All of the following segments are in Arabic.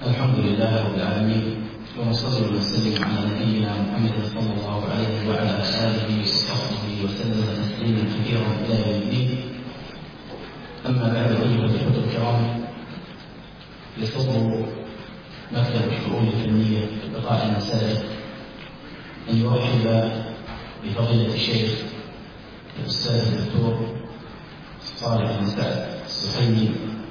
الحمد لله رب العالمين، ونصلي ونسلم على نبينا محمد صلى الله عليه وعلى آله وصحبه وسلم تسليما كثيرا إلى يوم الدين. أما بعد، أيها الإخوة الكرام، يسر مكتب الشؤون الفنية بقطاع المساجد أن يرحب بفضيلة الشيخ الأستاذ الدكتور صالح بن سعد السحيمي،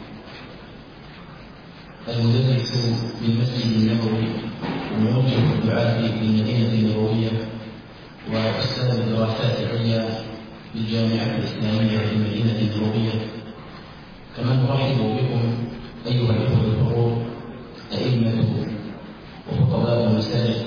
المدرس بالمسجد النبوي وموجه الدعاة بالمدينة النبوية وأستاذ الدراسات العليا بالجامعة الإسلامية في المدينة النبوية. كما نرحب بكم أيها الأخوة الحضور، أئمة وخطباء المساجد.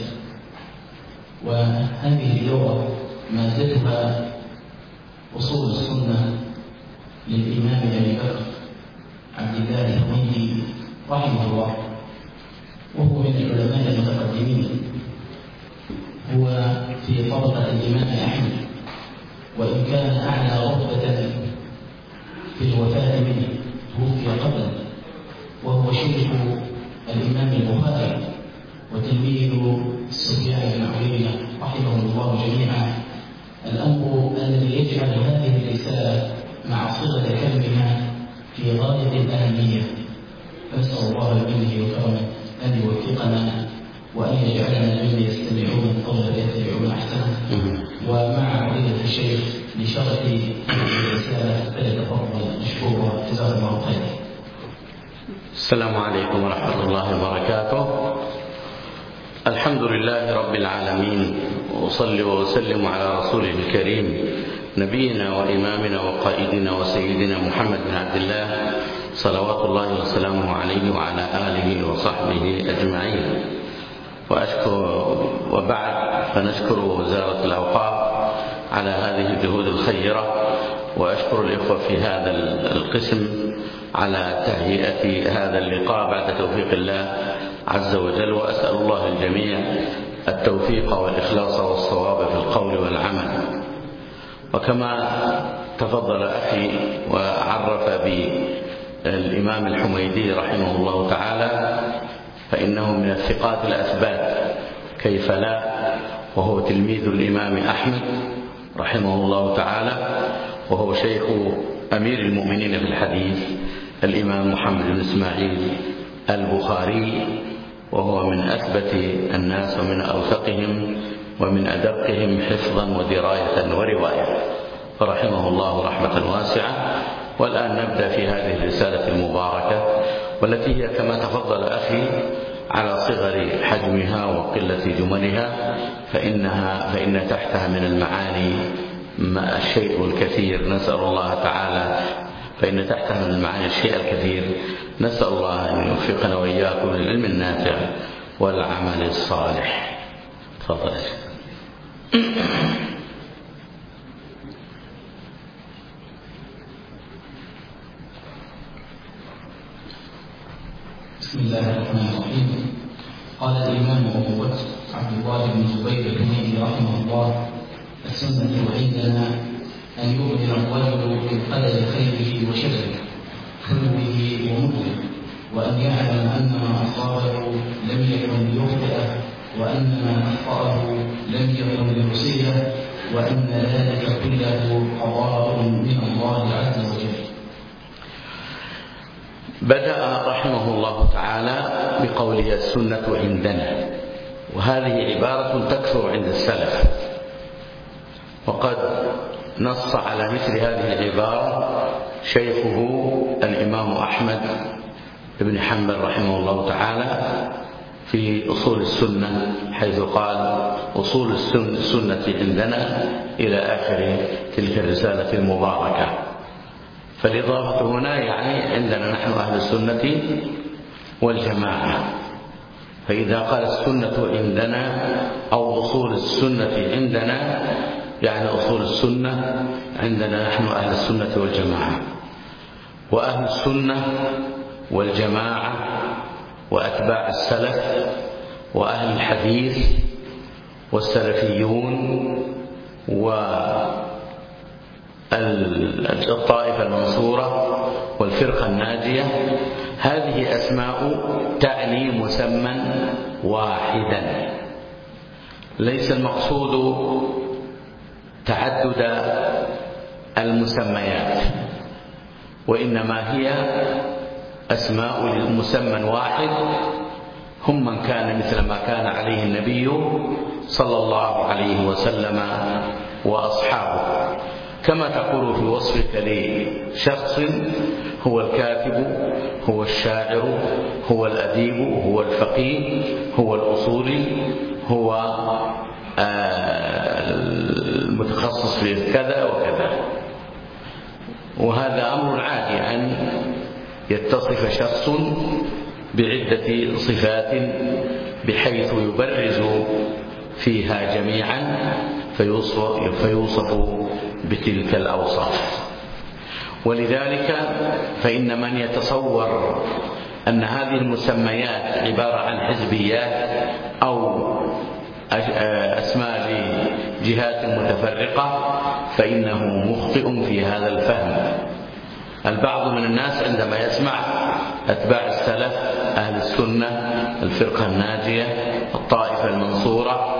وهذه الدورة مادتها أصول السنة للإمام أبي بكر عبد الله الحميدي رحمه الله، وهو من العلماء المتقدمين، هو في طبقة الإمام أحمد، وإن كان أعلى رتبة في الوفاة منه، توفي قبله، وهو شيخ الإمام البخاري وتلميذ سفيان بن عيينة رحمه الله جميعا. الأمر الذي يجعل هذه الرسالة مع صلة كلمها في غاية الأهمية، فنسأل الله بمنه وكرمه أن يوفقنا وأن يجعلنا ممن يستمعون القول فيتبعون أحسنه. ومع فضيلة الشيخ لشرف هذه الرسالة فليتفضل مشكورا، جزاه الله خيرا. السلام عليكم ورحمة الله وبركاته. الحمد لله رب العالمين، وأصلي وأسلم على رسوله الكريم نبينا وإمامنا وقائدنا وسيدنا محمد بن عبد الله صلوات الله وسلامه عليه وعلى آله وصحبه أجمعين. وبعد، فنشكر وزارة الأوقاف على هذه الجهود الخيرة، وأشكر الإخوة في هذا القسم على تهيئة هذا اللقاء بعد توفيق الله عز وجل، وأسأل الله الجميع التوفيق والإخلاص والصواب في القول والعمل. وكما تفضل أخي وعرف بالإمام الحميدي رحمه الله تعالى، فإنه من الثقات الأثبات، كيف لا، وهو تلميذ الإمام أحمد رحمه الله تعالى، وهو شيخ أمير المؤمنين في الحديث الإمام محمد بن إسماعيل البخاري، وهو من أثبت الناس ومن أوثقهم ومن أدقهم حفظا ودراية ورواية، فرحمه الله رحمة واسعة. والآن نبدأ في هذه الرسالة المباركة، والتي هي كما تفضل أخي على صغر حجمها وقلة جملها، فإن تحتها من المعاني الشيء الكثير. نسأل الله تعالى، فإن تحتها من المعاني الشيء الكثير، نسأل الله أن يوفقنا وإياكم للعلم النافع والعمل الصالح. تفضل. بسم الله الرحمن الرحيم. قال الإمام أبو بكر عبد الله بن زبير الحميدي رحمه الله: السنة عندنا أن يؤمن الرجل بقدر خيره وشره، حلوه ومره، وأن يعلم أن ما أصابه لم يكن ليخطئه، وأن ما أخطأه لم يكن ليصيبه، وأن ذلك كله قضاء من الله عز وجل. بدأ رحمه الله تعالى بقوله السنة عندنا، وهذه عبارة تكثر عند السلف، وقد نص على مثل هذه العبارة شيخه الإمام أحمد بن حنبل رحمه الله تعالى في أصول السنة، حيث قال: أصول السنة عندنا، إلى آخر تلك الرسالة المباركة. فالإضافة هنا يعني عندنا نحن أهل السنة والجماعة. فإذا قال السنة عندنا أو أصول السنة عندنا، يعني أصول السنة عندنا نحن أهل السنة والجماعة. وأهل السنة والجماعة وأتباع السلف وأهل الحديث والسلفيون والطائفة المنصورة والفرقة الناجية، هذه أسماء تعني مسمى واحدا، ليس المقصود تعدد المسميات، وإنما هي أسماء لمسمى واحد، هم من كان مثل ما كان عليه النبي صلى الله عليه وسلم وأصحابه، كما تقول في وصفك لشخص هو الكاتب، هو الشاعر، هو الأديب، هو الفقيه، هو الأصولي، هو المتخصص في كذا وكذا. وهذا أمر عادي أن يتصف شخص بعدة صفات بحيث يبرز فيها جميعا فيوصف بتلك الأوصاف. ولذلك فإن من يتصور أن هذه المسميات عبارة عن حزبيات أو أسماء لجهات متفرقة فإنه مخطئ في هذا الفهم. البعض من الناس عندما يسمع أتباع السلف، أهل السنة، الفرقة الناجية، الطائفة المنصورة،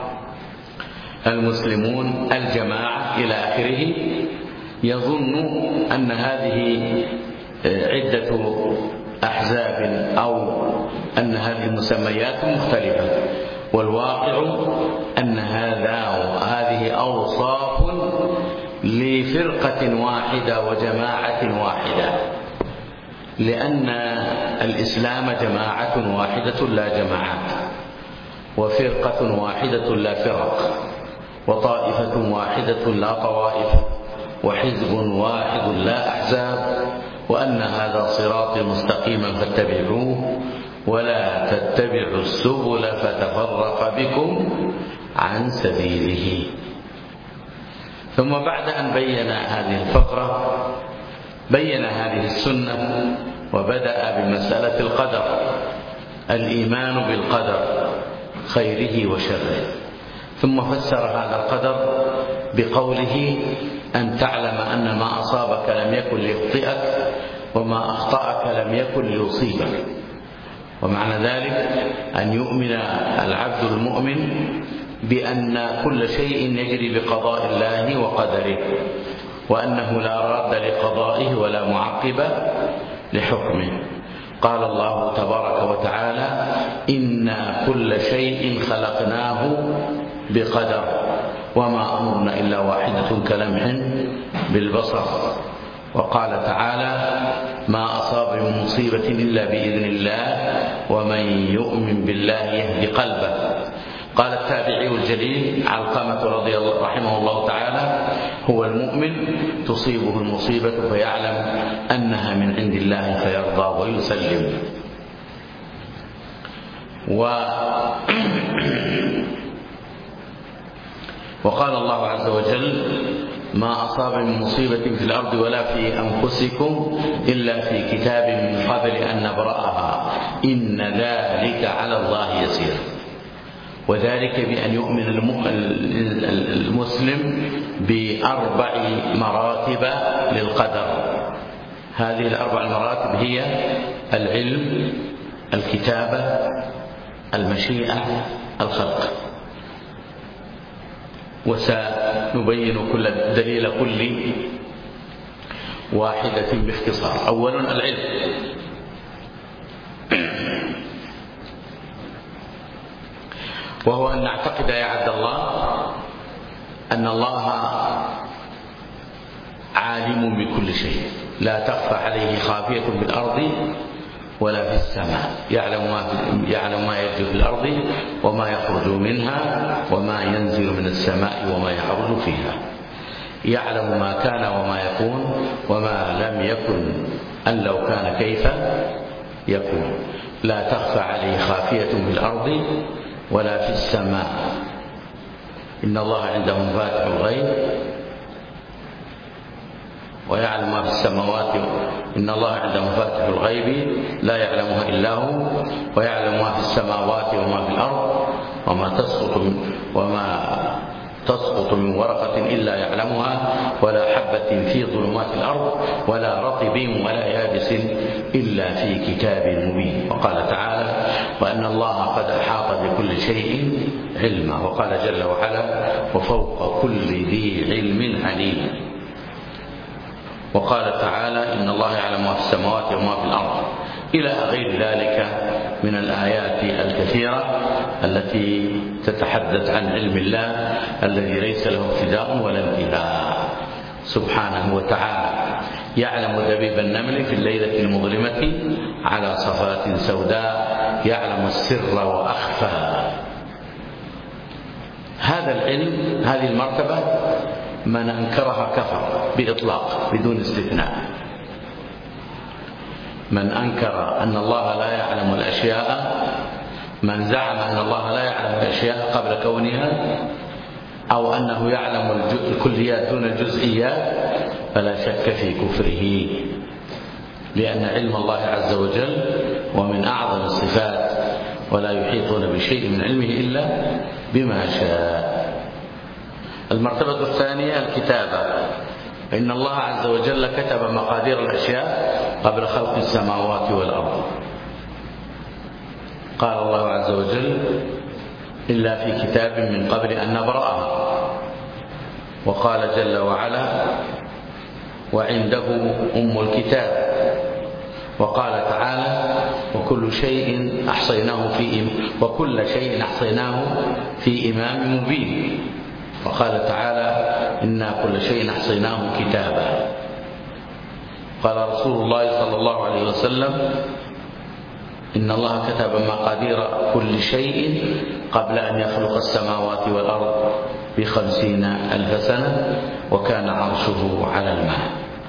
المسلمون، الجماعة إلى آخره، يظن أن هذه عدة أحزاب أو أن هذه المسميات مختلفة، والواقع أن هذه أوصاف لفرقة واحدة وجماعة واحدة، لأن الإسلام جماعة واحدة لا جماعات، وفرقة واحدة لا فرق، وطائفة واحدة لا طوائف، وحزب واحد لا أحزاب، وأن هذا صراطي مستقيما فاتبعوه ولا تتبعوا السبل فتفرق بكم عن سبيله. ثم بعد أن بين هذه الفقرة بين هذه السنة وبدأ بمسألة القدر، الإيمان بالقدر خيره وشره، ثم فسر هذا القدر بقوله أن تعلم أن ما أصابك لم يكن ليخطئك وما أخطأك لم يكن ليصيبك. ومعنى ذلك أن يؤمن العبد المؤمن بأن كل شيء يجري بقضاء الله وقدره، وأنه لا راد لقضائه ولا معقب لحكمه. قال الله تبارك وتعالى: إنا كل شيء خلقناه بقدر وما أمرنا إلا واحدة كلمح بالبصر. وقال تعالى: ما أصاب من مصيبة إلا بإذن الله ومن يؤمن بالله يهدي قلبه. قال التابعي الجليل علقمة رحمه الله تعالى: هو المؤمن تصيبه المصيبة فيعلم أنها من عند الله فيرضى ويسلم. وقال الله عز وجل: ما أصاب من مصيبة في الأرض ولا في أنفسكم إلا في كتاب من قبل أن نبرأها إن ذلك على الله يسير. وذلك بأن يؤمن المسلم بأربع مراتب للقدر. هذه الأربع المراتب هي العلم، الكتابة، المشيئة، الخلق. وسنبين كل دليل كل واحدة باختصار. أولا العلم، وهو أن نعتقد يا عبد الله أن الله عالم بكل شيء، لا تخفى عليه خافية في الأرض ولا في السماء، يعلم ما يجري في الأرض وما يخرج منها وما ينزل من السماء وما يعرج فيها، يعلم ما كان وما يكون وما لم يكن أن لو كان كيف يكون، لا تخفى عليه خافية في الأرض ولا في السماء. إن الله عنده مفاتح الغيب ويعلم ما في السماوات. إن الله عنده مفاتح الغيب لا يعلمها إلا هو ويعلم ما في السماوات وما في الأرض وما تسقط تسقط من ورقة إلا يعلمها ولا حبة في ظلمات الأرض ولا رطب ولا يابس إلا في كتاب مبين. وقال تعالى وأن الله قد أحاط بكل شيء علما. وقال جل وعلا وفوق كل ذي علم عليم. وقال تعالى إن الله يعلم ما في السماوات وما في الأرض إلى غير ذلك من الآيات الكثيرة التي تتحدث عن علم الله الذي ليس له ابتداء ولا انتهاء سبحانه وتعالى. يعلم دبيب النمل في الليلة المظلمة على صفات سوداء يعلم السر وأخفى. هذا العلم، هذه المرتبة، من أنكرها كفر بإطلاق بدون استثناء. من أنكر أن الله لا يعلم الأشياء، من زعم أن الله لا يعلم الأشياء قبل كونها، أو أنه يعلم الكليات دون الجزئيات، فلا شك في كفره، لأن علم الله عز وجل ومن أعظم الصفات ولا يحيطون بشيء من علمه إلا بما شاء. المرتبة الثانية الكتابة. إن الله عز وجل كتب مقادير الأشياء قبل خلق السماوات والأرض. قال الله عز وجل إلا في كتاب من قبل أن نبرأها. وقال جل وعلا وعنده أم الكتاب. وقال تعالى وكل شيء أحصيناه في إمام مبين. وقال تعالى إنا كل شيء أحصيناه كتابا. قال رسول الله صلى الله عليه وسلم إن الله كتب مقادير كل شيء قبل أن يخلق السماوات والأرض ب50,000 سنة وكان عرشه على الماء.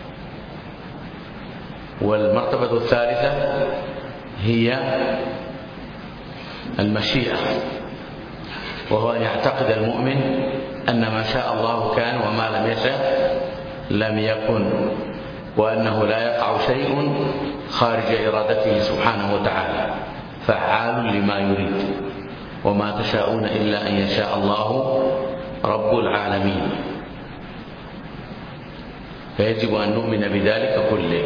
والمرتبة الثالثة هي المشيئة، وهو أن يعتقد المؤمن أن ما شاء الله كان وما لم يشاء لم يكن، وأنه لا يقع شيء خارج إرادته سبحانه وتعالى، فعال لما يريد، وما تشاءون إلا أن يشاء الله رب العالمين. فيجب أن نؤمن بذلك كله.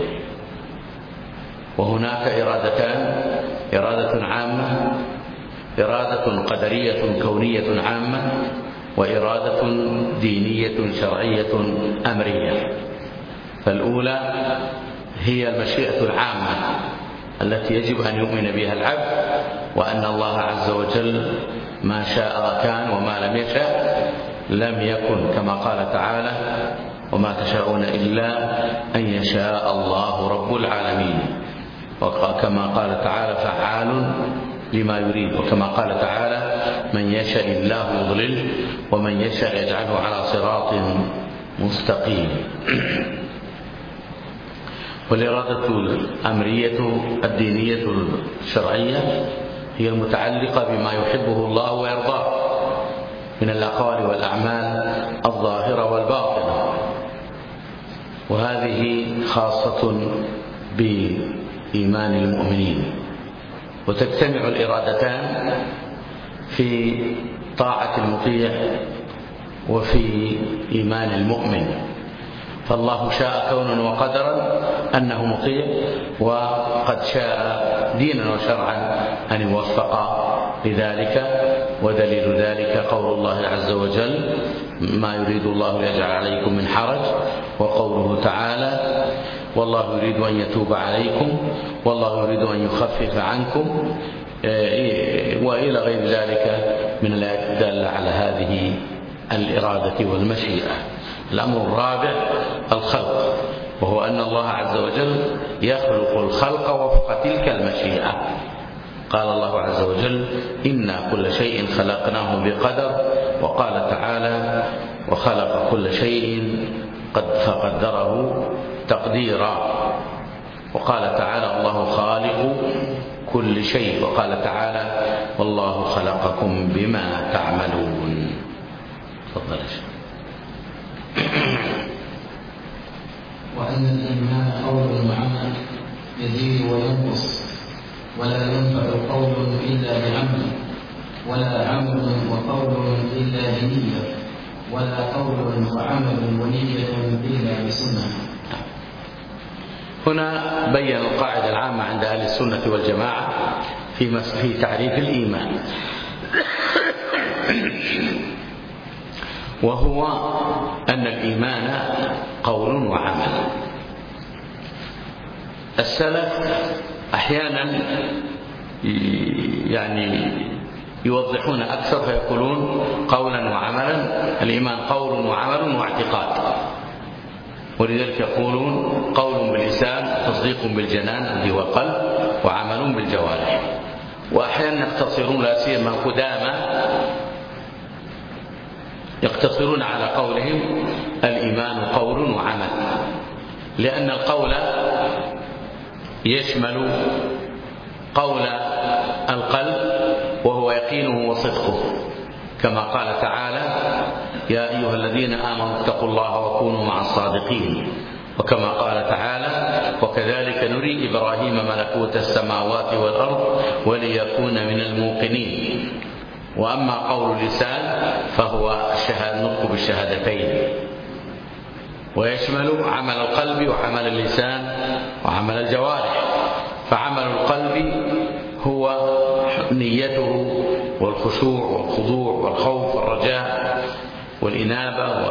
وهناك إرادتان: إرادة عامة، إرادة قدرية كونية عامة، وإرادة دينية شرعية أمرية. فالأولى هي المشيئة العامة التي يجب أن يؤمن بها العبد، وأن الله عز وجل ما شاء كان وما لم يشاء لم يكن، كما قال تعالى وما تشاءون إلا أن يشاء الله رب العالمين. وكما قال تعالى فعال لما يريد. وكما قال تعالى من يشاء الله يضلله ومن يشاء يجعله على صراط مستقيم. والإرادة الأمرية الدينية الشرعية هي المتعلقة بما يحبه الله ويرضاه من الأقوال والأعمال الظاهرة والباطنة، وهذه خاصة بإيمان المؤمنين. وتجتمع الإرادتان في طاعة المطيع وفي إيمان المؤمن. فالله شاء كونا وقدرا أنه مطيع، وقد شاء دينا وشرعا أن يوفق لذلك. ودليل ذلك قول الله عز وجل ما يريد الله ليجعل عليكم من حرج، وقوله تعالى والله يريد أن يتوب عليكم والله يريد أن يخفف عنكم، وإلى غير ذلك من الآيات الدالة على هذه الإرادة والمشيئة. الأمر الرابع الخلق، وهو أن الله عز وجل يخلق الخلق وفق تلك المشيئة. قال الله عز وجل إنا كل شيء خلقناه بقدر. وقال تعالى وخلق كل شيء فقدره تقديرا. وقال تعالى الله خالق كل شيء. وقال تعالى والله خلقكم بما تعملون. تفضل يا شيخ. وأن الإيمان قول وعمل يزيد وينقص، ولا ينفع قول إلا بعمل، ولا عمل وقول إلا بنية، ولا قول وعمل ونية إلا بسنة. هنا بين القاعدة العامة عند أهل السنة والجماعة في تعريف الإيمان، وهو أن الإيمان قول وعمل. السلف أحيانا يعني يوضحون أكثر فيقولون قولا وعملا، الإيمان قول وعمل واعتقاد، ولذلك يقولون قول باللسان، تصديق بالجنان والقلب، وعمل بالجوارح. وأحيانا يقتصرون، لا سيما القدامى يقتصرون على قولهم الإيمان قول وعمل، لأن القول يشمل قول القلب وهو يقينه وصدقه، كما قال تعالى يا أيها الذين آمنوا اتقوا الله وكونوا مع الصادقين، وكما قال تعالى وكذلك نري إبراهيم ملكوت السماوات والأرض وليكون من الموقنين. وأما قول اللسان فهو النطق بالشهادتين، ويشمل عمل القلب وعمل اللسان وعمل الجوارح. فعمل القلب هو نيته والخشوع والخضوع والخوف والرجاء والإنابة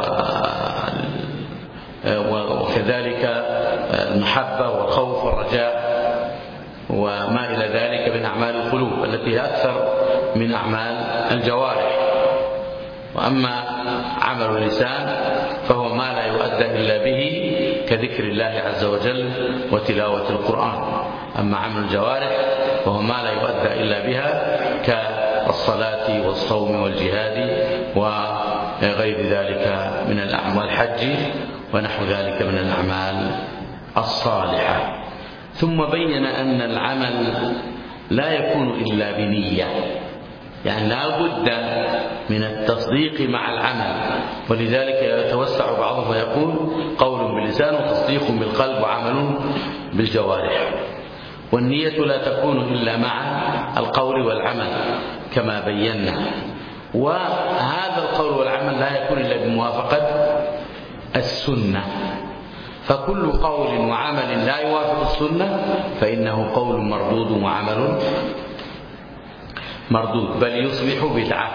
وكذلك المحبة والخوف والرجاء وما إلى ذلك من أعمال القلوب التي هي أكثر من أعمال الجوارح. وأما عمل اللسان فهو ما لا يؤدى إلا به كذكر الله عز وجل وتلاوة القرآن. أما عمل الجوارح فهو ما لا يؤدى إلا بها كالصلاة والصوم والجهاد وغير ذلك من الأعمال، الحج ونحو ذلك من الأعمال الصالحة. ثم بين أن العمل لا يكون إلا بنية، يعني لا بد من التصديق مع العمل، ولذلك يتوسع بعضهم ويقول قول باللسان وتصديق بالقلب وعمل بالجوارح. والنية لا تكون إلا مع القول والعمل كما بينا. وهذا القول والعمل لا يكون إلا بموافقة السنة، فكل قول وعمل لا يوافق السنة فإنه قول مردود وعمل مردود، بل يصبح بدعة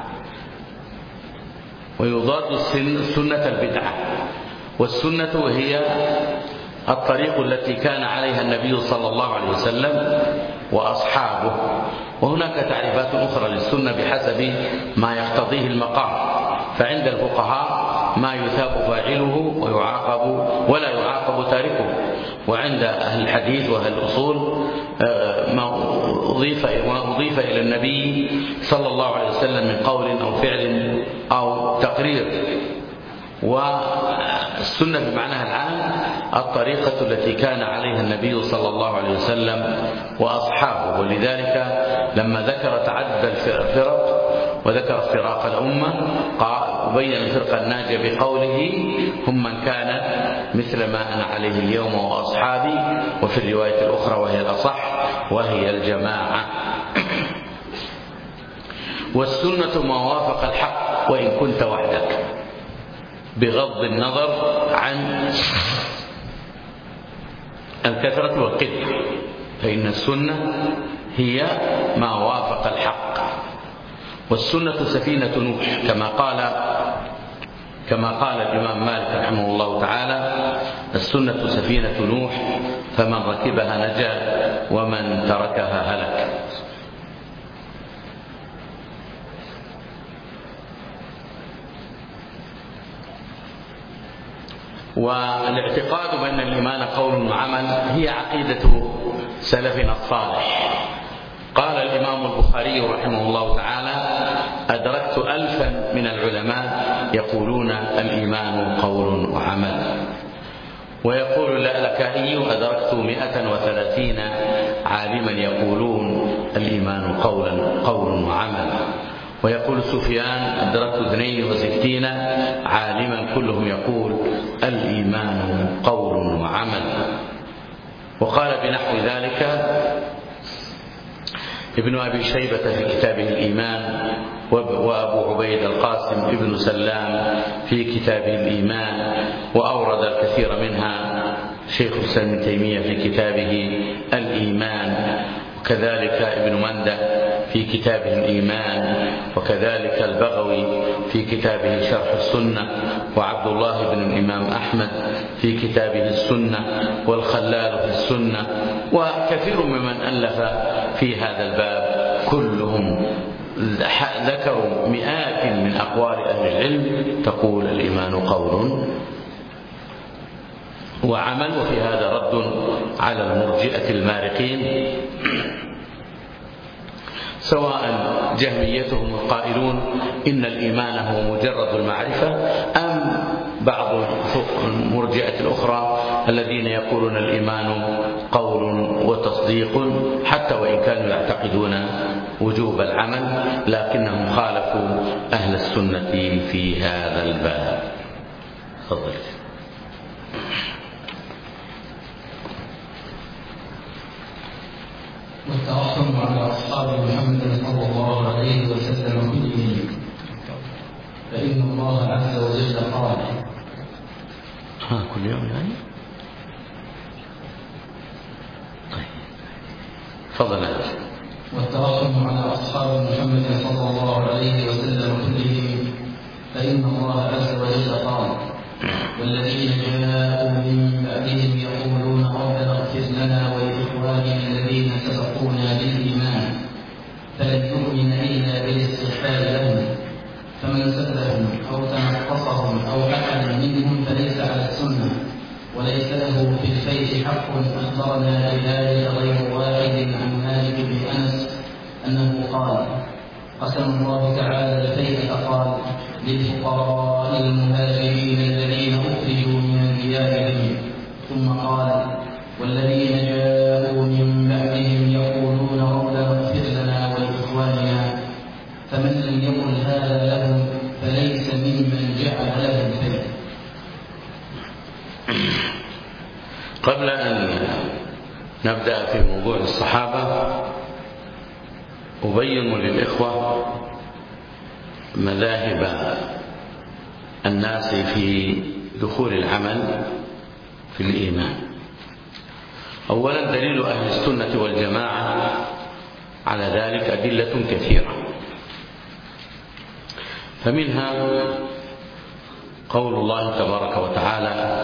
ويضاد السنة البدعة. والسنة هي الطريق التي كان عليها النبي صلى الله عليه وسلم وأصحابه. وهناك تعريفات أخرى للسنة بحسب ما يقتضيه المقام، فعند الفقهاء ما يثاب فاعله ويعاقب ولا يعاقب تاركه، وعند أهل الحديث وأهل الأصول ما أضيف إلى النبي صلى الله عليه وسلم من قول أو فعل أو تقرير. والسنة بمعناها العام الطريقة التي كان عليها النبي صلى الله عليه وسلم وأصحابه. ولذلك لما ذكر تعدد الفرق وذكر افتراق الأمة وبين الفرقة الناجية بقوله هم من كان مثل ما أنا عليه اليوم وأصحابي، وفي الرواية الأخرى وهي الأصح وهي الجماعة. والسنة ما وافق الحق وإن كنت وحدك، بغض النظر عن الكثرة والقلة، فإن السنة هي ما وافق الحق. والسنة سفينة نوح كما قال الإمام مالك رحمه الله تعالى السنة سفينة نوح فمن ركبها نجا ومن تركها هلك. والاعتقاد بأن الإيمان قول وعمل هي عقيدة سلفنا الصالح. قال الإمام البخاري رحمه الله تعالى أدركت 1000 من العلماء يقولون الإيمان قول وعمل. ويقول اللالكائي أدركت 130 عالما يقولون الإيمان قول وعمل. ويقول سفيان أدركت 62 عالما كلهم يقول الإيمان قول وعمل. وقال بنحو ذلك ابن أبي شيبة في كتابه الإيمان وأبو عبيد القاسم ابن سلام في كتابه الإيمان، وأورد الكثير منها شيخ الإسلام ابن تيمية في كتابه الإيمان، وكذلك ابن مندة في كتابه الإيمان، وكذلك البغوي في كتابه شرح السنة، وعبد الله بن الإمام أحمد في كتابه السنة، والخلال في السنة، وكثير ممن ألف في هذا الباب كلهم ذكروا مئات من أقوال أهل العلم تقول الإيمان قول وعمل. وفي هذا رد على المرجئة المارقين، سواء جهميتهم القائلون إن الإيمان هو مجرد المعرفة، أم بعض المرجئة الأخرى الذين يقولون الإيمان قول وتصديق، حتى وإن كانوا يعتقدون وجوب العمل، لكنهم خالفوا أهل السنة في هذا الباب. تفضل. والترحم على أصحاب محمد صلى الله عليه وسلم كلهم، فإن الله عز وجل قال كل يوم يعني. طيب تفضل. والترحم على أصحاب محمد صلى الله عليه وسلم كلهم، فإن الله عز وجل قال والذين جاءوا من بعدهم يقولون ربنا اغفر لنا ولإخواننا الذين سبقونا بالإيمان، فلن يؤمن إلا بالاستغفار لهم، فمن سبهم أو تنقصهم أو أحدا منهم فليس على السنة، وليس له في الفيء حق. أخبرنا بذلك غير واحد عن مالك بن أنس أنه قال قسم الله تعالى الفيء فقال للفقراء المهاجرين الذين أخرجوا من ديارهم، ثم قال والذين جاءوا من بعدهم يقولون ربنا اغفر لنا ولإخواننا، فمن لم يقل هذا لهم فليس ممن جعل له الفيء. قبل أن نبدأ في موضوع الصحابة أبين للإخوة مذاهب الناس في دخول العمل في الإيمان. أولا دليل أهل السنة والجماعة على ذلك أدلة كثيرة، فمنها قول الله تبارك وتعالى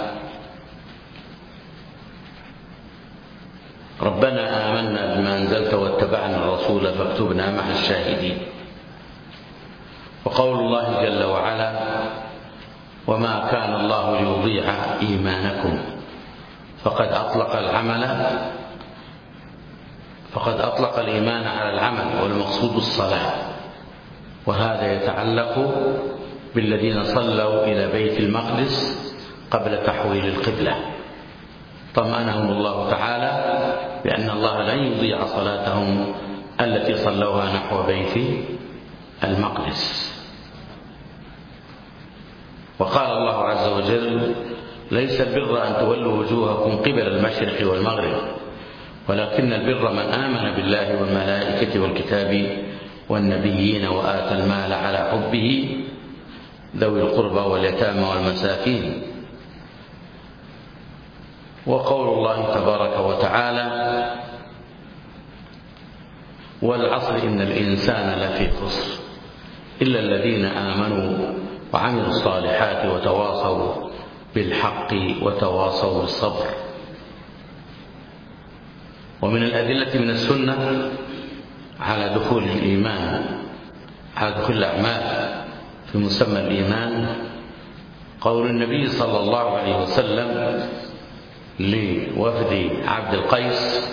ربنا آمنا بما أنزلت واتبعنا الرسول فاكتبنا مع الشاهدين، وقول الله جل وعلا وما كان الله ليضيع إيمانكم فقد أطلق الإيمان على العمل، والمقصود الصلاة، وهذا يتعلق بالذين صلوا إلى بيت المقدس قبل تحويل القبلة، طمأنهم الله تعالى بأن الله لن يضيع صلاتهم التي صلوها نحو بيت المقدس. وقال الله عز وجل ليس البر أن تولوا وجوهكم قبل المشرق والمغرب ولكن البر من آمن بالله والملائكة والكتاب والنبيين وآتى المال على حبه ذوي القربى واليتامى والمساكين. وقول الله تبارك وتعالى والعصر إن الإنسان لفي خسر إلا الذين آمنوا وعملوا الصالحات وتواصوا بالحق وتواصوا بالصبر. ومن الأدلة من السنة على دخول الإيمان، على دخول الأعمال في مسمى الإيمان، قول النبي صلى الله عليه وسلم لوفد عبد القيس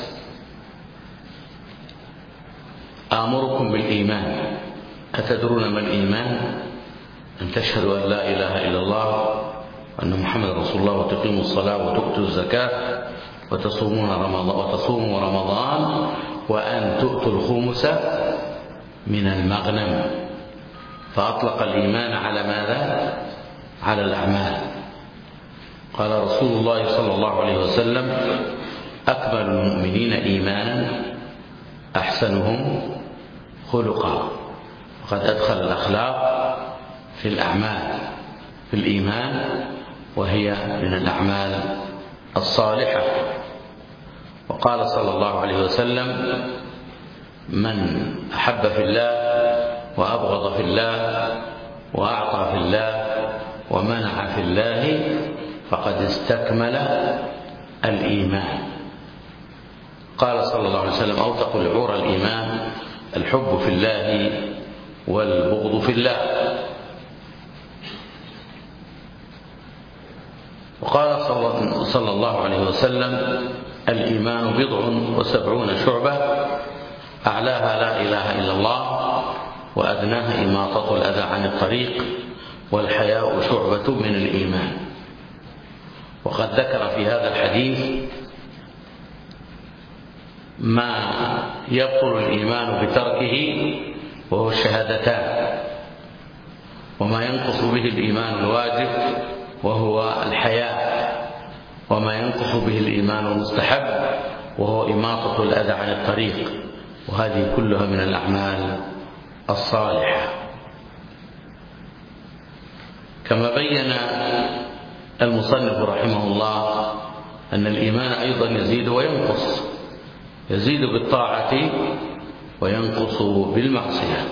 آمركم بالإيمان أتدرون ما الإيمان؟ أن تشهدوا أن لا إله إلا الله وأن محمد رسول الله وتقيموا الصلاة وتؤتوا الزكاة وتصوموا رمضان وأن تؤتوا الخمس من المغنم. فأطلق الإيمان على ماذا؟ على الأعمال. قال رسول الله صلى الله عليه وسلم أكمل المؤمنين إيمانا أحسنهم خلقا. وقد أدخل الأخلاق في الأعمال في الإيمان، وهي من الأعمال الصالحة. وقال صلى الله عليه وسلم: من أحب في الله وأبغض في الله وأعطى في الله ومنع في الله فقد استكمل الإيمان. قال صلى الله عليه وسلم: أوثق العور الإيمان الحب في الله والبغض في الله. وقال صلى الله عليه وسلم: الإيمان 70 شعبة، أعلاها لا إله إلا الله، وأدناها إماطة الأذى عن الطريق، والحياء شعبة من الإيمان. وقد ذكر في هذا الحديث ما يبطل الإيمان بتركه وهو الشهادتان، وما ينقص به الإيمان الواجب وهو الحياء، وما ينقص به الإيمان المستحب وهو إماطة الأذى عن الطريق، وهذه كلها من الأعمال الصالحة. كما بين المصنف رحمه الله أن الإيمان أيضا يزيد وينقص، يزيد بالطاعة وينقص بالمعصية،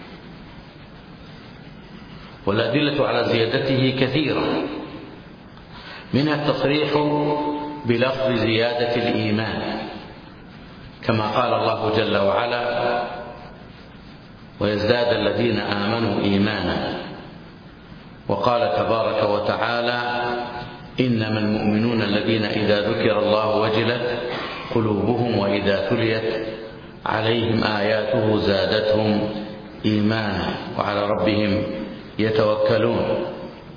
والأدلة على زيادته كثيرة، منها التصريح بلفظ زيادة الإيمان، كما قال الله جل وعلا: ويزداد الذين آمنوا إيمانا. وقال تبارك وتعالى: إنما المؤمنون الذين إذا ذكر الله وجلت قلوبهم وإذا تليت عليهم آياته زادتهم إيمانا وعلى ربهم يتوكلون.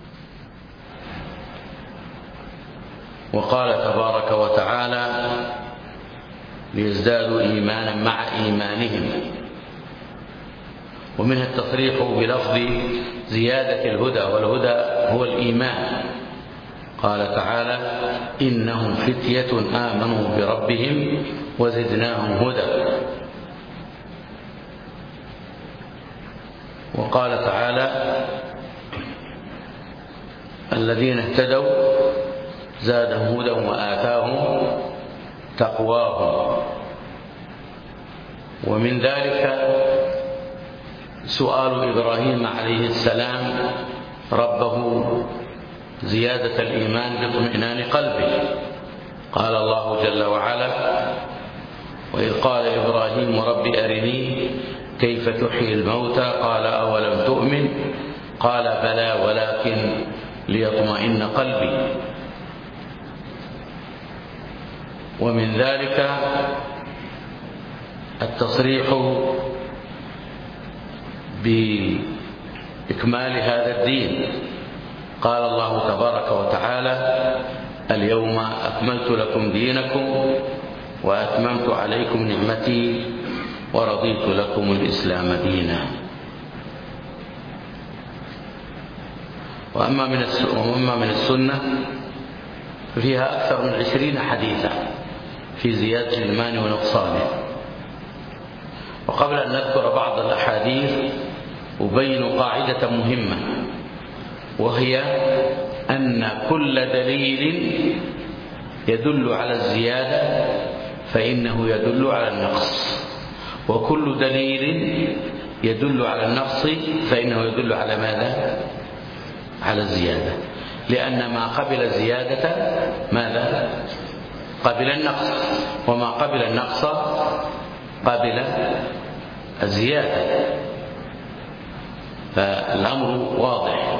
وقال تبارك وتعالى: ليزدادوا إيمانا مع إيمانهم. ومنها التصريح بلفظ زيادة الهدى، والهدى هو الإيمان. قال تعالى: إنهم فتية آمنوا بربهم وزدناهم هدى. وقال تعالى: الذين اهتدوا زادهم هدى وآتاهم تقواهم. ومن ذلك سؤال إبراهيم عليه السلام ربه زيادة الإيمان باطمئنان قلبه. قال الله جل وعلا: وإذ قال إبراهيم رب أرني كيف تحيي الموتى قال أولم تؤمن قال بلى ولكن ليطمئن قلبي. ومن ذلك التصريح بإكمال هذا الدين. قال الله تبارك وتعالى: اليوم أكملت لكم دينكم وأتممت عليكم نعمتي ورضيت لكم الإسلام دينا. وأما من السنة ففيها أكثر من 20 حديثا في زيادة الإيمان ونقصانه. وقبل أن نذكر بعض الأحاديث أبين قاعدة مهمة، وهي أن كل دليل يدل على الزيادة فإنه يدل على النقص، وكل دليل يدل على النقص فإنه يدل على ماذا؟ على الزيادة، لأن ما قبل الزيادة ماذا؟ قبل النقص، وما قبل النقص قبل الزيادة. فالأمر واضح.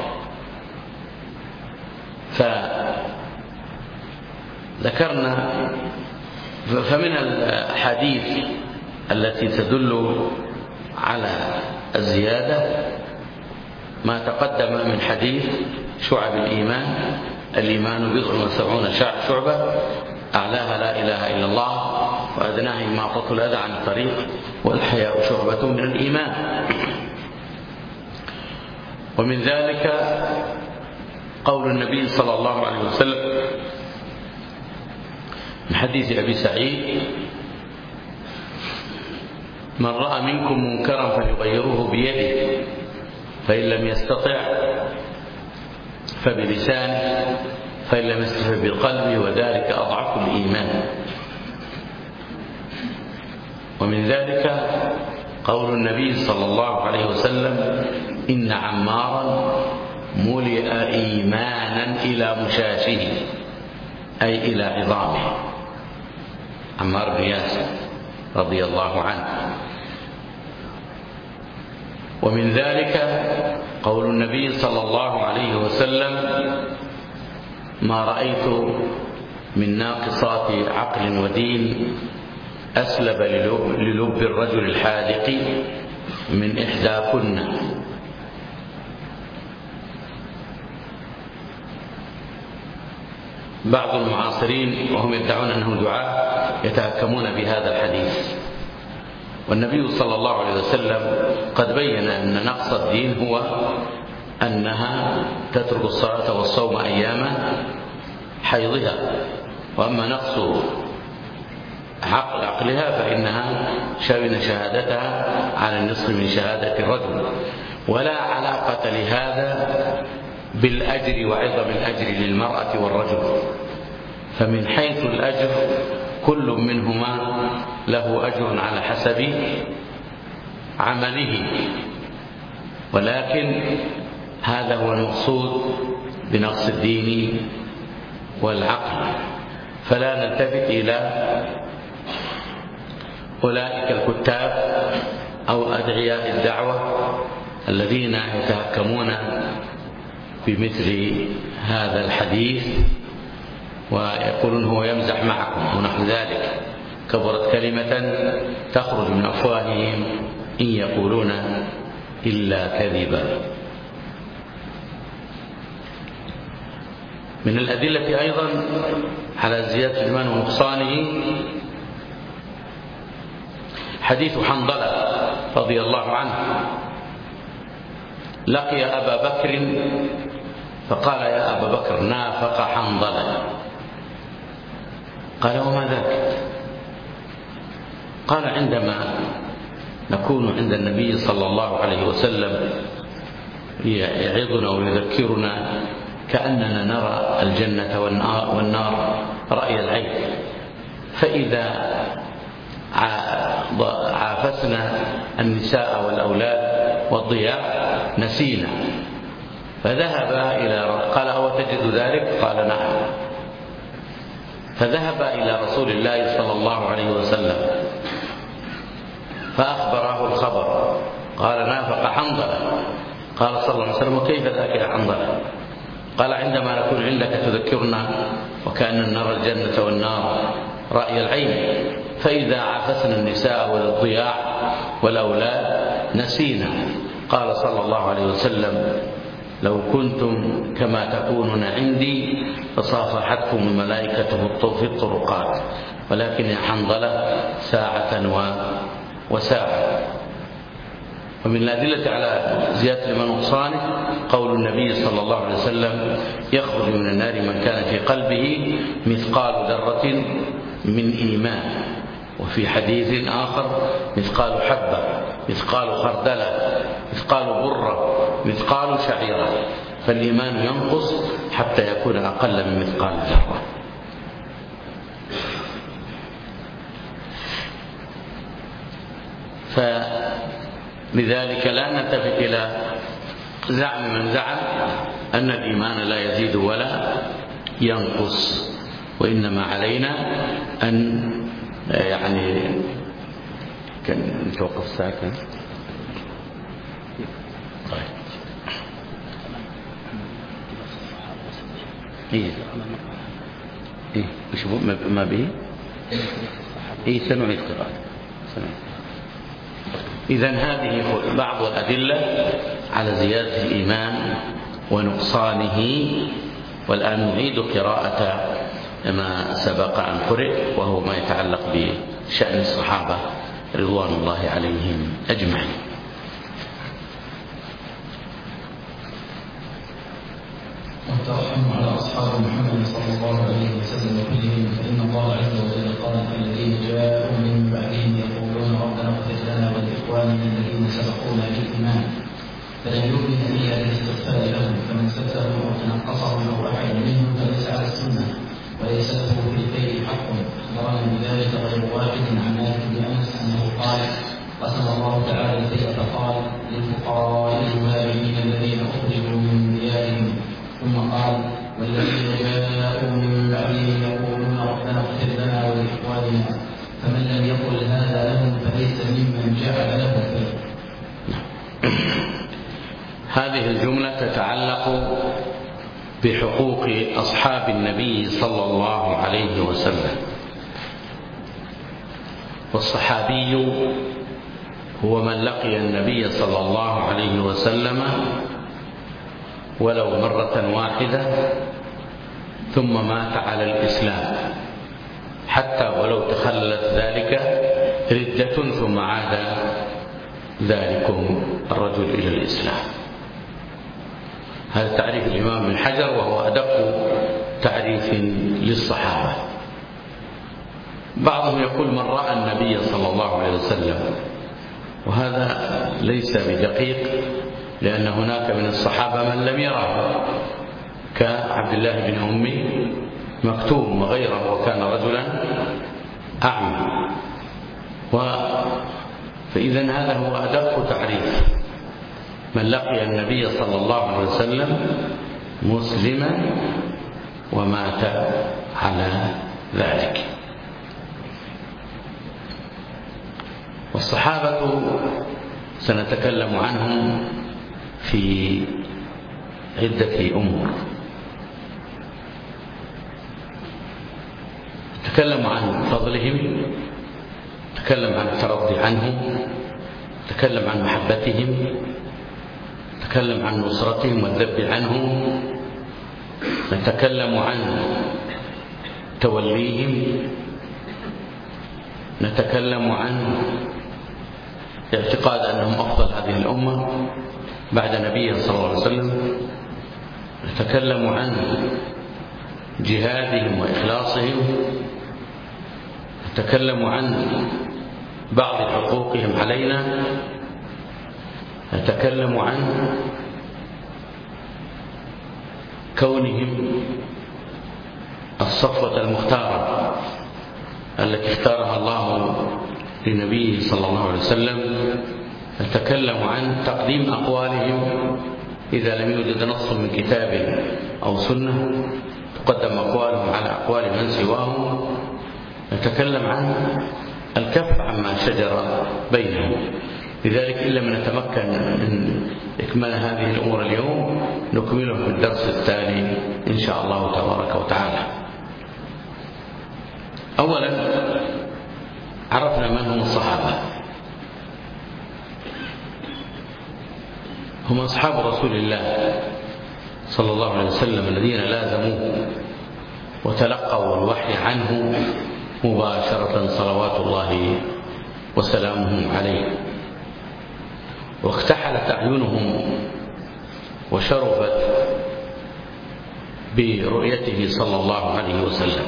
فذكرنا فمن الأحاديث التي تدل على الزيادة ما تقدم من حديث شعب الإيمان: الإيمان 70 شعبة، أعلاها لا إله إلا الله، وأدناها إماطة الأذى عن الطريق، والحياء شعبة من الإيمان. ومن ذلك قول النبي صلى الله عليه وسلم من حديث أبي سعيد: من رأى منكم منكرا فليغيره بيده، فإن لم يستطع فبلسانه، فإن لم يستطع بقلبه، وذلك أضعف الإيمان. ومن ذلك قول النبي صلى الله عليه وسلم: إن عمارا ملئ إيمانا إلى مشاشه، أي إلى عظامه، عمار بن ياسر رضي الله عنه. ومن ذلك قول النبي صلى الله عليه وسلم: ما رأيت من ناقصات عقل ودين أسلب للب الرجل الحاذق من إحداكن. بعض المعاصرين وهم يدعون أنهم دعاة يتهكمون بهذا الحديث، والنبي صلى الله عليه وسلم قد بين أن نقص الدين هو أنها تترك الصلاة والصوم أيام حيضها، وأما نقص عقلها فإنها شبن شهادتها على النصف من شهادة الرجل، ولا علاقة لهذا بالأجر وعظم الأجر للمرأة والرجل، فمن حيث الأجر كل منهما له أجر على حسب عمله، ولكن هذا هو المقصود بنقص الدين والعقل. فلا نلتفت إلى أولئك الكتاب أو أدعياء الدعوة الذين يتهكمون بمثل هذا الحديث ويقولون هو يمزح معكم ونحو ذلك. كبرت كلمة تخرج من أفواههم إن يقولون إلا كذبا. من الأدلة أيضا على زيادة الإيمان ونقصانه حديث حنظلة رضي الله عنه، لقي أبا بكر فقال: يا أبا بكر، نافق حنظلة. قال: وما ذاك؟ قال: عندما نكون عند النبي صلى الله عليه وسلم يعظنا ويذكرنا كأننا نرى الجنة والنار رأي العين، فإذا عافسنا النساء والأولاد والضياء نسينا، فذهب إلى قال: أو تجد ذلك؟ قال: نعم. فذهب إلى رسول الله صلى الله عليه وسلم فأخبره الخبر، قال: نافق حنظلة. قال صلى الله عليه وسلم: وكيف ذاك يا حنظلة؟ قال: عندما نكون عندك تذكرنا وكأن نرى الجنة والنار رأي العين، فإذا عافسنا النساء والضياع والأولاد نسينا. قال صلى الله عليه وسلم: لو كنتم كما تكونون عندي فصافحتكم الملائكة في الطرقات، ولكن يا حنظلة ساعة وساعة. ومن الأدلة على زيادة الإيمان ونقصانه قول النبي صلى الله عليه وسلم: يخرج من النار من كان في قلبه مثقال ذرة من إيمان. وفي حديث آخر: مثقال حبة، مثقال خردلة، مثقال برة، مثقال شعيرة. فالإيمان ينقص حتى يكون أقل من مثقال ذرة. فلذلك لا نلتفت إلى زعم من زعم أن الإيمان لا يزيد ولا ينقص، وإنما علينا أن كان نتوقف الساعة كم؟ طيب. وش ما به؟ سنعيد قراءة. إذن هذه بعض الأدلة على زيادة الإيمان ونقصانه. والآن نعيد قراءة ما سبق أن قرئ، وهو ما يتعلق بشأن الصحابة رضوان الله عليهم أجمعين. والترحم على أصحاب محمد صلى الله عليه وسلم كلهم، فإن الله عز وجل قال: الذين جاءوا من بعدهم يقولون ربنا اغفر لنا إلى الإيمان، فلن يؤمن إلا بالاستغفار لهم، فمن سبهم أو تنقصهم أو أحد منهم فليس على السنة وليس له في الكيد حق. أخبرنا بذلك غير واحد عن مالك بن أنس أنه قال: قسم الله تعالى الكيد فقال: للفقراء المهاجرين الذين أخرجوا من ديارهم، ثم قال: والذين جاءوا من بعدهم يقولون ربنا اغفر لنا ولإخواننا، فمن لم يقل هذا لهم فليس ممن جعل له الكيد. هذه الجملة تتعلق بحقوق أصحاب النبي صلى الله عليه وسلم. والصحابي هو من لقي النبي صلى الله عليه وسلم ولو مرة واحدة ثم مات على الإسلام، حتى ولو تخلت ذلك ردة ثم عاد ذلكم الرجل إلى الإسلام. هذا تعريف الإمام ابن حجر، وهو أدق تعريف للصحابة. بعضهم يقول من رأى النبي صلى الله عليه وسلم، وهذا ليس بدقيق، لأن هناك من الصحابة من لم يره، كعبد الله بن أم مكتوم وغيره، وكان رجلا أعمى. فإذا هذا هو أدق تعريف: من لقي النبي صلى الله عليه وسلم مسلما ومات على ذلك. والصحابة سنتكلم عنهم في عدة أمور. نتكلم عن فضلهم، نتكلم عن الترضي عنهم، نتكلم عن محبتهم، نتكلم عن نصرتهم والذب عنهم، نتكلم عن توليهم، نتكلم عن اعتقاد أنهم أفضل هذه الأمة بعد نبيها صلى الله عليه وسلم، نتكلم عن جهادهم وإخلاصهم، نتكلم عن بعض حقوقهم علينا، نتكلم عن كونهم الصفوة المختارة التي اختارها الله لنبيه صلى الله عليه وسلم، نتكلم عن تقديم أقوالهم إذا لم يوجد نص من كتاب أو سنة، تقدم أقوالهم على أقوال من سواهم، نتكلم عن الكف عما شجر بينهم. لذلك إن لم نتمكن من إكمال هذه الأمور اليوم نكمله في الدرس التالي إن شاء الله تبارك وتعالى. أولا عرفنا من هم الصحابة. هم أصحاب رسول الله صلى الله عليه وسلم الذين لازموه وتلقوا الوحي عنه مباشرة صلوات الله وسلامه عليه، واكتحلت أعينهم وشرفت برؤيته صلى الله عليه وسلم،